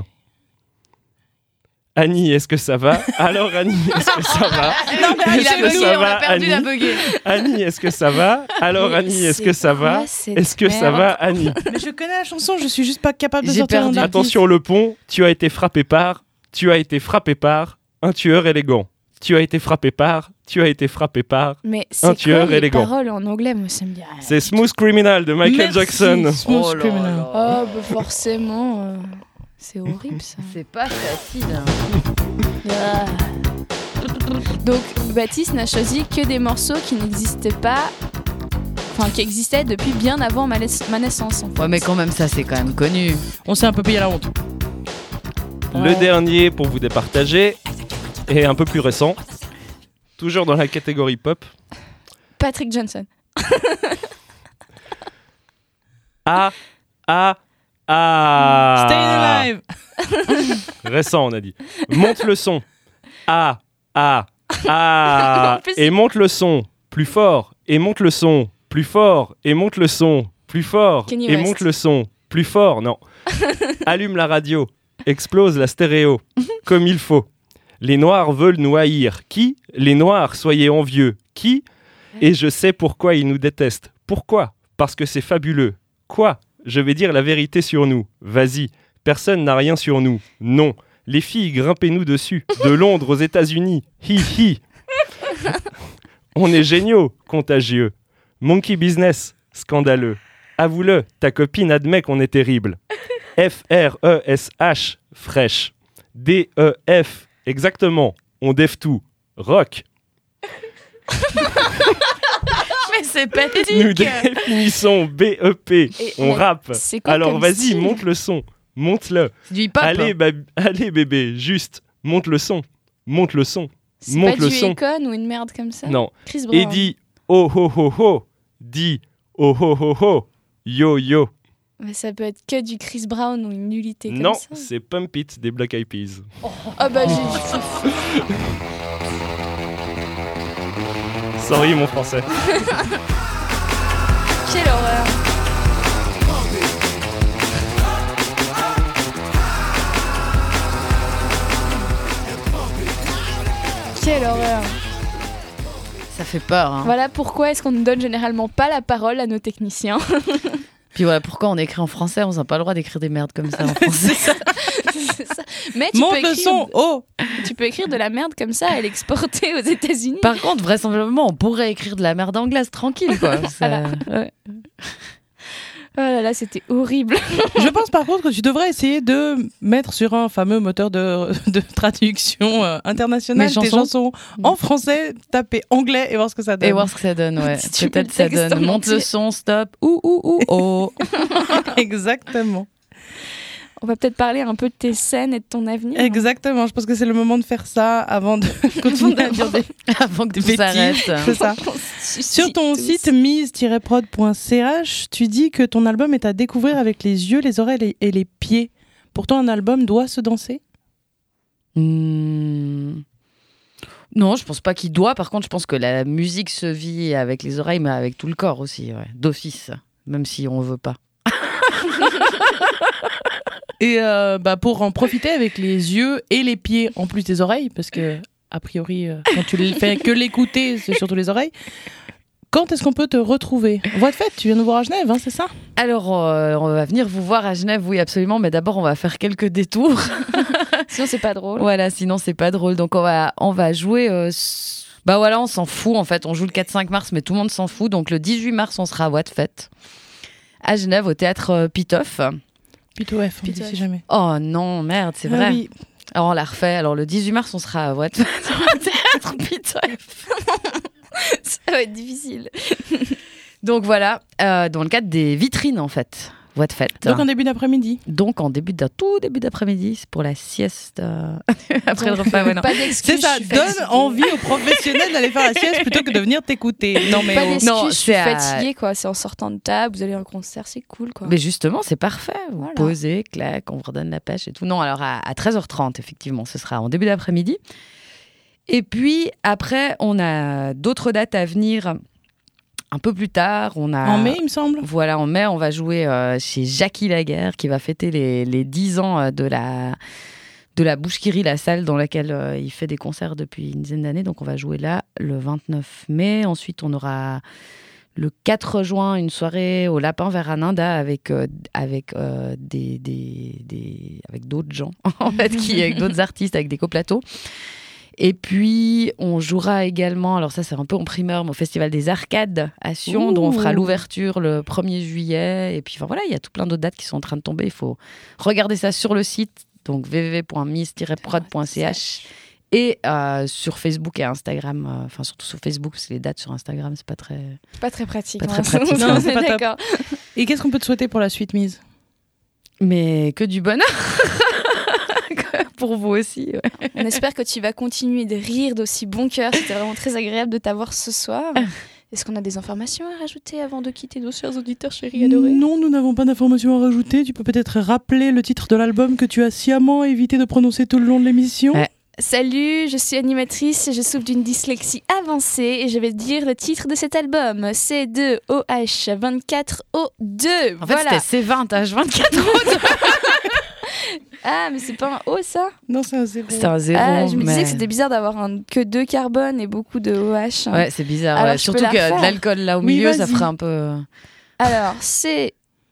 Annie, est-ce que ça va ? Alors Annie, est-ce que ça va ? Non, mais Est-ce que ça va, Annie ? bugué. Annie, est-ce que ça va ? Alors Annie, est-ce que ça va ? Est-ce que ça va, Annie ? Mais je connais la chanson, je suis juste pas capable de J'ai sortir perdu. un artiste. Attention le pont, tu as été frappé par un tueur élégant. Tu as été frappé par Mais un c'est tueur quoi les élégant. paroles en anglais, moi ça me dit rien. C'est Smooth Criminal de Michael Merci, Jackson. Smooth Oh là Criminal. là. Oh, bah forcément, c'est horrible ça. C'est pas facile. Hein. Ah. Donc Baptiste n'a choisi que des morceaux qui n'existaient pas, enfin qui existaient depuis bien avant ma naissance. En fait. Ouais, mais quand même, ça, c'est quand même connu. On s'est un peu payé la honte. Le dernier pour vous départager est un peu plus récent. Toujours dans la catégorie pop. Patrick Johnson. Ah. Staying alive. Récent, on a dit. Monte le son. Ah. En plus, Et monte le son plus fort. Et monte le son plus fort. Et monte le son plus fort. Kanye Et West. monte le son plus fort. Non. Allume la radio. Explose la stéréo. Comme il faut. Les noirs veulent nous haïr. Qui ? Les noirs, soyez envieux. Qui ? Et je sais pourquoi ils nous détestent. Pourquoi ? Parce que c'est fabuleux. Quoi ? Je vais dire la vérité sur nous. Vas-y. Personne n'a rien sur nous. Non. Les filles, grimpez-nous dessus. De Londres aux États-Unis. Hi hi. On est géniaux, contagieux. Monkey business, scandaleux. Avoue-le, ta copine admet qu'on est terrible. F-R-E-S-H, fraîche. D-E-F, exactement. On def tout. Rock. Mais c'est pathétique. Nous définissons B-E-P. Et On rappe. c'est quoi Alors comme vas-y, style monte le son. Monte-le. C'est du hip-hop. Allez, allez bébé, juste. Monte le son. Monte le son. C'est Monte pas le du son. Akon ou une merde comme ça. Non. Chris Brown. Et dis oh ho ho ho. Dis oh ho ho ho. Yo yo. Mais ça peut être que du Chris Brown ou une nullité comme Non, ça. c'est Pump It des Black Eyed Peas. Ah bah j'ai. Sorry mon français. Quelle horreur. Quelle horreur. Ça fait peur. Hein. Voilà pourquoi est-ce qu'on ne donne généralement pas la parole à nos techniciens. Puis voilà pourquoi on écrit en français, on n'a pas le droit d'écrire des merdes comme ça en français. C'est ça. Mais tu Monte peux le écrire, son. Oh. tu peux écrire de la merde comme ça et l'exporter aux États-Unis. Par contre, vraisemblablement, on pourrait écrire de la merde anglaise tranquille, quoi. Voilà. Ouais. Oh là là, c'était horrible. Je pense par contre que tu devrais essayer de mettre sur un fameux moteur de traduction international Mes tes chansons. chansons en français, taper anglais et voir ce que ça donne. Et voir ce que ça donne, ouais. Si tu mets Peut-être le ça texte donne. en Monte le entier. son, stop. Oh. Exactement. On va peut-être parler un peu de tes scènes et de ton avenir. Exactement. Je pense que c'est le moment de faire ça avant de continuer à dire des Avant que tout bêtises. s'arrête. C'est ça. Sur ton site mise-prod.ch, tu dis que ton album est à découvrir avec les yeux, les oreilles et les pieds. Pour toi, un album doit se danser ? Non, je pense pas qu'il doit. Par contre, je pense que la musique se vit avec les oreilles, mais avec tout le corps aussi, d'office, même si on veut pas. Et pour en profiter avec les yeux et les pieds en plus des oreilles, parce que a priori, quand tu ne fais que l'écouter, c'est surtout les oreilles. Quand est-ce qu'on peut te retrouver ? Voix de fête, tu viens nous voir à Genève, c'est ça ? Alors, on va venir vous voir à Genève, oui, absolument, mais d'abord, on va faire quelques détours. Sinon, c'est pas drôle. Voilà, sinon, c'est pas drôle. Donc, on va jouer... on s'en fout, en fait. On joue le 4-5 mars, mais tout le monde s'en fout. Donc, le 18 mars, on sera à Voix de fête, à Genève, au théâtre Pitof. Pitof, on dit si jamais. Oh non, merde, c'est vrai. Oui. Alors, on l'a refait. Alors, le 18 mars, on sera à Voix de fête, au théâtre Pitof. Ça va être difficile. Donc voilà, dans le cadre des vitrines en fait, Voix de fête. Donc en début d'après-midi. Donc en tout début d'après-midi, c'est pour la sieste. Après le repas, ouais, non. Pas d'excuse. C'est ça, donne envie aux professionnels d'aller faire la sieste plutôt que de venir t'écouter. Non mais pas d'excuse, non, je suis fatiguée quoi. C'est en sortant de table, vous allez à un concert, c'est cool quoi. Mais justement, c'est parfait. Vous Voilà. posez, clac, on vous redonne la pêche et tout. Non, alors à 13h30 effectivement, ce sera en début d'après-midi. Et puis après, on a d'autres dates à venir un peu plus tard. En mai, il me semble. Voilà, en mai, on va jouer chez Jackie Laguerre qui va fêter les 10 ans de la Bouche-Kiri, la salle dans laquelle il fait des concerts depuis une dizaine d'années. Donc on va jouer là le 29 mai. Ensuite, on aura le 4 juin une soirée au Lapin Vert à Nanda avec d'autres gens, en fait, avec d'autres artistes, avec des coplateaux. Et puis, on jouera également, alors ça c'est un peu en primeur, mais au Festival des Arcades à Sion, dont on fera l'ouverture le 1er juillet. Et puis voilà, il y a tout plein d'autres dates qui sont en train de tomber. Il faut regarder ça sur le site, donc www.mise-prod.ch et sur Facebook et Instagram. Enfin, surtout sur Facebook, parce que les dates sur Instagram, c'est pas très pratique. Pas très pratique. Non, c'est pas top. D'accord. Et qu'est-ce qu'on peut te souhaiter pour la suite, Mise ? Mais que du bonheur pour vous aussi. Ouais. On espère que tu vas continuer de rire d'aussi bon cœur. C'était vraiment très agréable de t'avoir ce soir. Est-ce qu'on a des informations à rajouter avant de quitter nos chers auditeurs chéris adorés ? Non, nous n'avons pas d'informations à rajouter. Tu peux peut-être rappeler le titre de l'album que tu as sciemment évité de prononcer tout le long de l'émission. Ouais. Salut, je suis animatrice, je souffre d'une dyslexie avancée et je vais dire le titre de cet album. C2OH24O2. En fait, voilà. c'était C20H24O2. Ah, mais c'est pas un O, ça ? Non, c'est un zéro. C'est un zéro. Ah, je me disais mais- que c'était bizarre d'avoir que 2 carbones et beaucoup de OH. Ouais, c'est bizarre. Alors, ouais. je Surtout peux que la de refaire. l'alcool là au Oui, milieu, ça vas-y. ferait un peu. Alors, c'est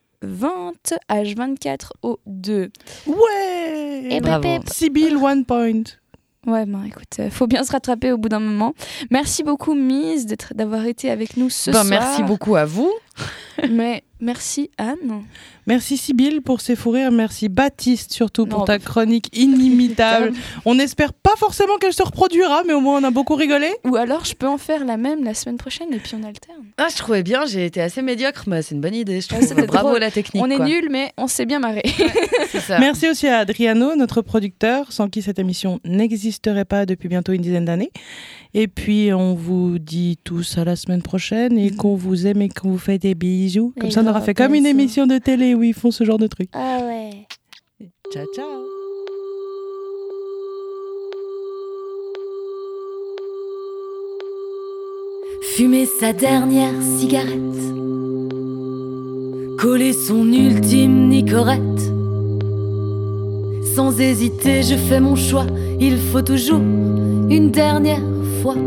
20H24O2. Ouais. Et Bravo. Sibylle, 1 point. Ouais, ben écoute, faut bien se rattraper au bout d'un moment. Merci beaucoup, Mise, d'avoir été avec nous ce soir. Merci beaucoup à vous. Mais merci, Anne. Merci Sibylle pour ses fous rires. Merci Baptiste surtout pour Non. ta chronique inimitable. On n'espère pas forcément qu'elle se reproduira, mais au moins on a beaucoup rigolé. Ou alors, je peux en faire la même la semaine prochaine et puis on alterne. Ah, je trouvais bien, j'ai été assez médiocre, mais c'est une bonne idée. Je Ouais, trouve. c'était Bravo drôle. la technique. On est quoi. nuls, mais on s'est bien marré. C'est ça. Merci aussi à Adriano, notre producteur, sans qui cette émission n'existerait pas depuis bientôt une dizaine d'années. Et puis on vous dit tous à la semaine prochaine et qu'on vous aime et qu'on vous fait des bisous. Comme Et ça on aura gros fait comme une bisous. émission de télé où ils font ce genre de trucs. Ah ouais. Ciao ciao. Fumer sa dernière cigarette, coller son ultime nicorette. Sans hésiter, je fais mon choix, il faut toujours une dernière fois.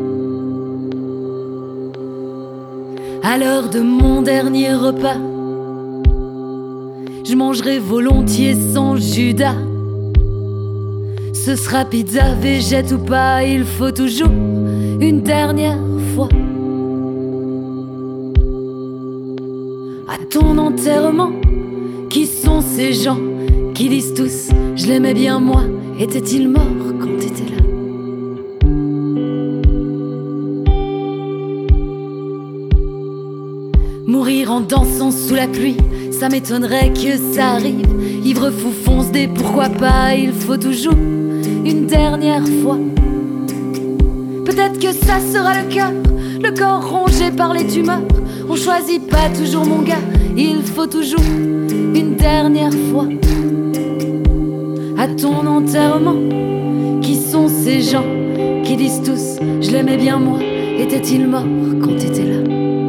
À l'heure de mon dernier repas, je mangerai volontiers sans Judas. Ce sera pizza, végète ou pas, il faut toujours une dernière fois. À ton enterrement, qui sont ces gens qui disent tous je l'aimais bien moi, était-il mort quand t'étais là? Mourir en dansant sous la pluie, ça m'étonnerait que ça arrive. Ivre fou fonce des pourquoi pas, il faut toujours une dernière fois. Peut-être que ça sera le cœur, le corps rongé par les tumeurs. On choisit pas toujours mon gars, il faut toujours une dernière fois. à ton enterrement. Qui sont ces gens qui disent tous je l'aimais bien moi? Était-il mort quand t'étais là?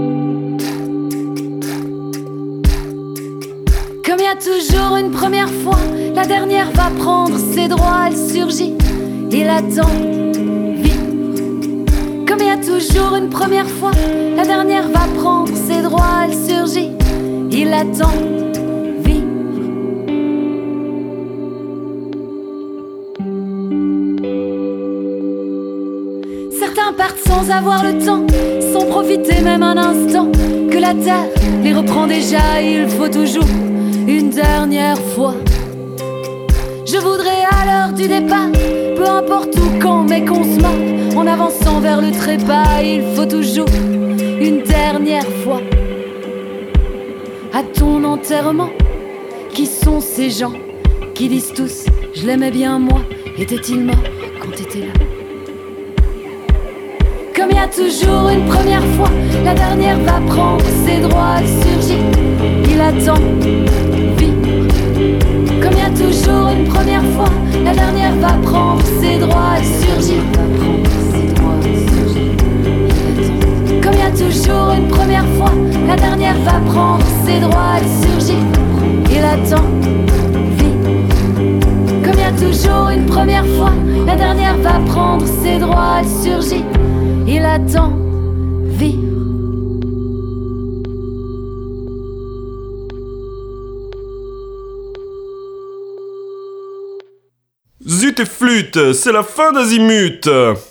Comme y a toujours une première fois, la dernière va prendre ses droits. Elle surgit, il attend vivre. Comme y a toujours une première fois, la dernière va prendre ses droits. Elle surgit, il attend vivre. Certains partent sans avoir le temps, sans profiter même un instant que la terre les reprend déjà. Il faut toujours une dernière fois. Je voudrais à l'heure du départ, peu importe où, quand, mais qu'on se marre en avançant vers le trépas. Il faut toujours une dernière fois. À ton enterrement, qui sont ces gens qui disent tous je l'aimais bien moi? Était-il mort quand t'étais là? Comme y a toujours une première fois, la dernière va prendre ses droits. Elle surgit, il attend vivre. Comme y a toujours une première fois, la dernière va prendre ses droits. Elle surgit, va prendre ses droits. Elle surgit, il attend. Comme y a toujours une première fois, la dernière va prendre ses droits. Elle surgit, il attend vivre. Comme y a toujours une première fois, la dernière va prendre ses droits. Elle surgit, il attend vivre. Zut et flûte, c'est la fin d'Azimut.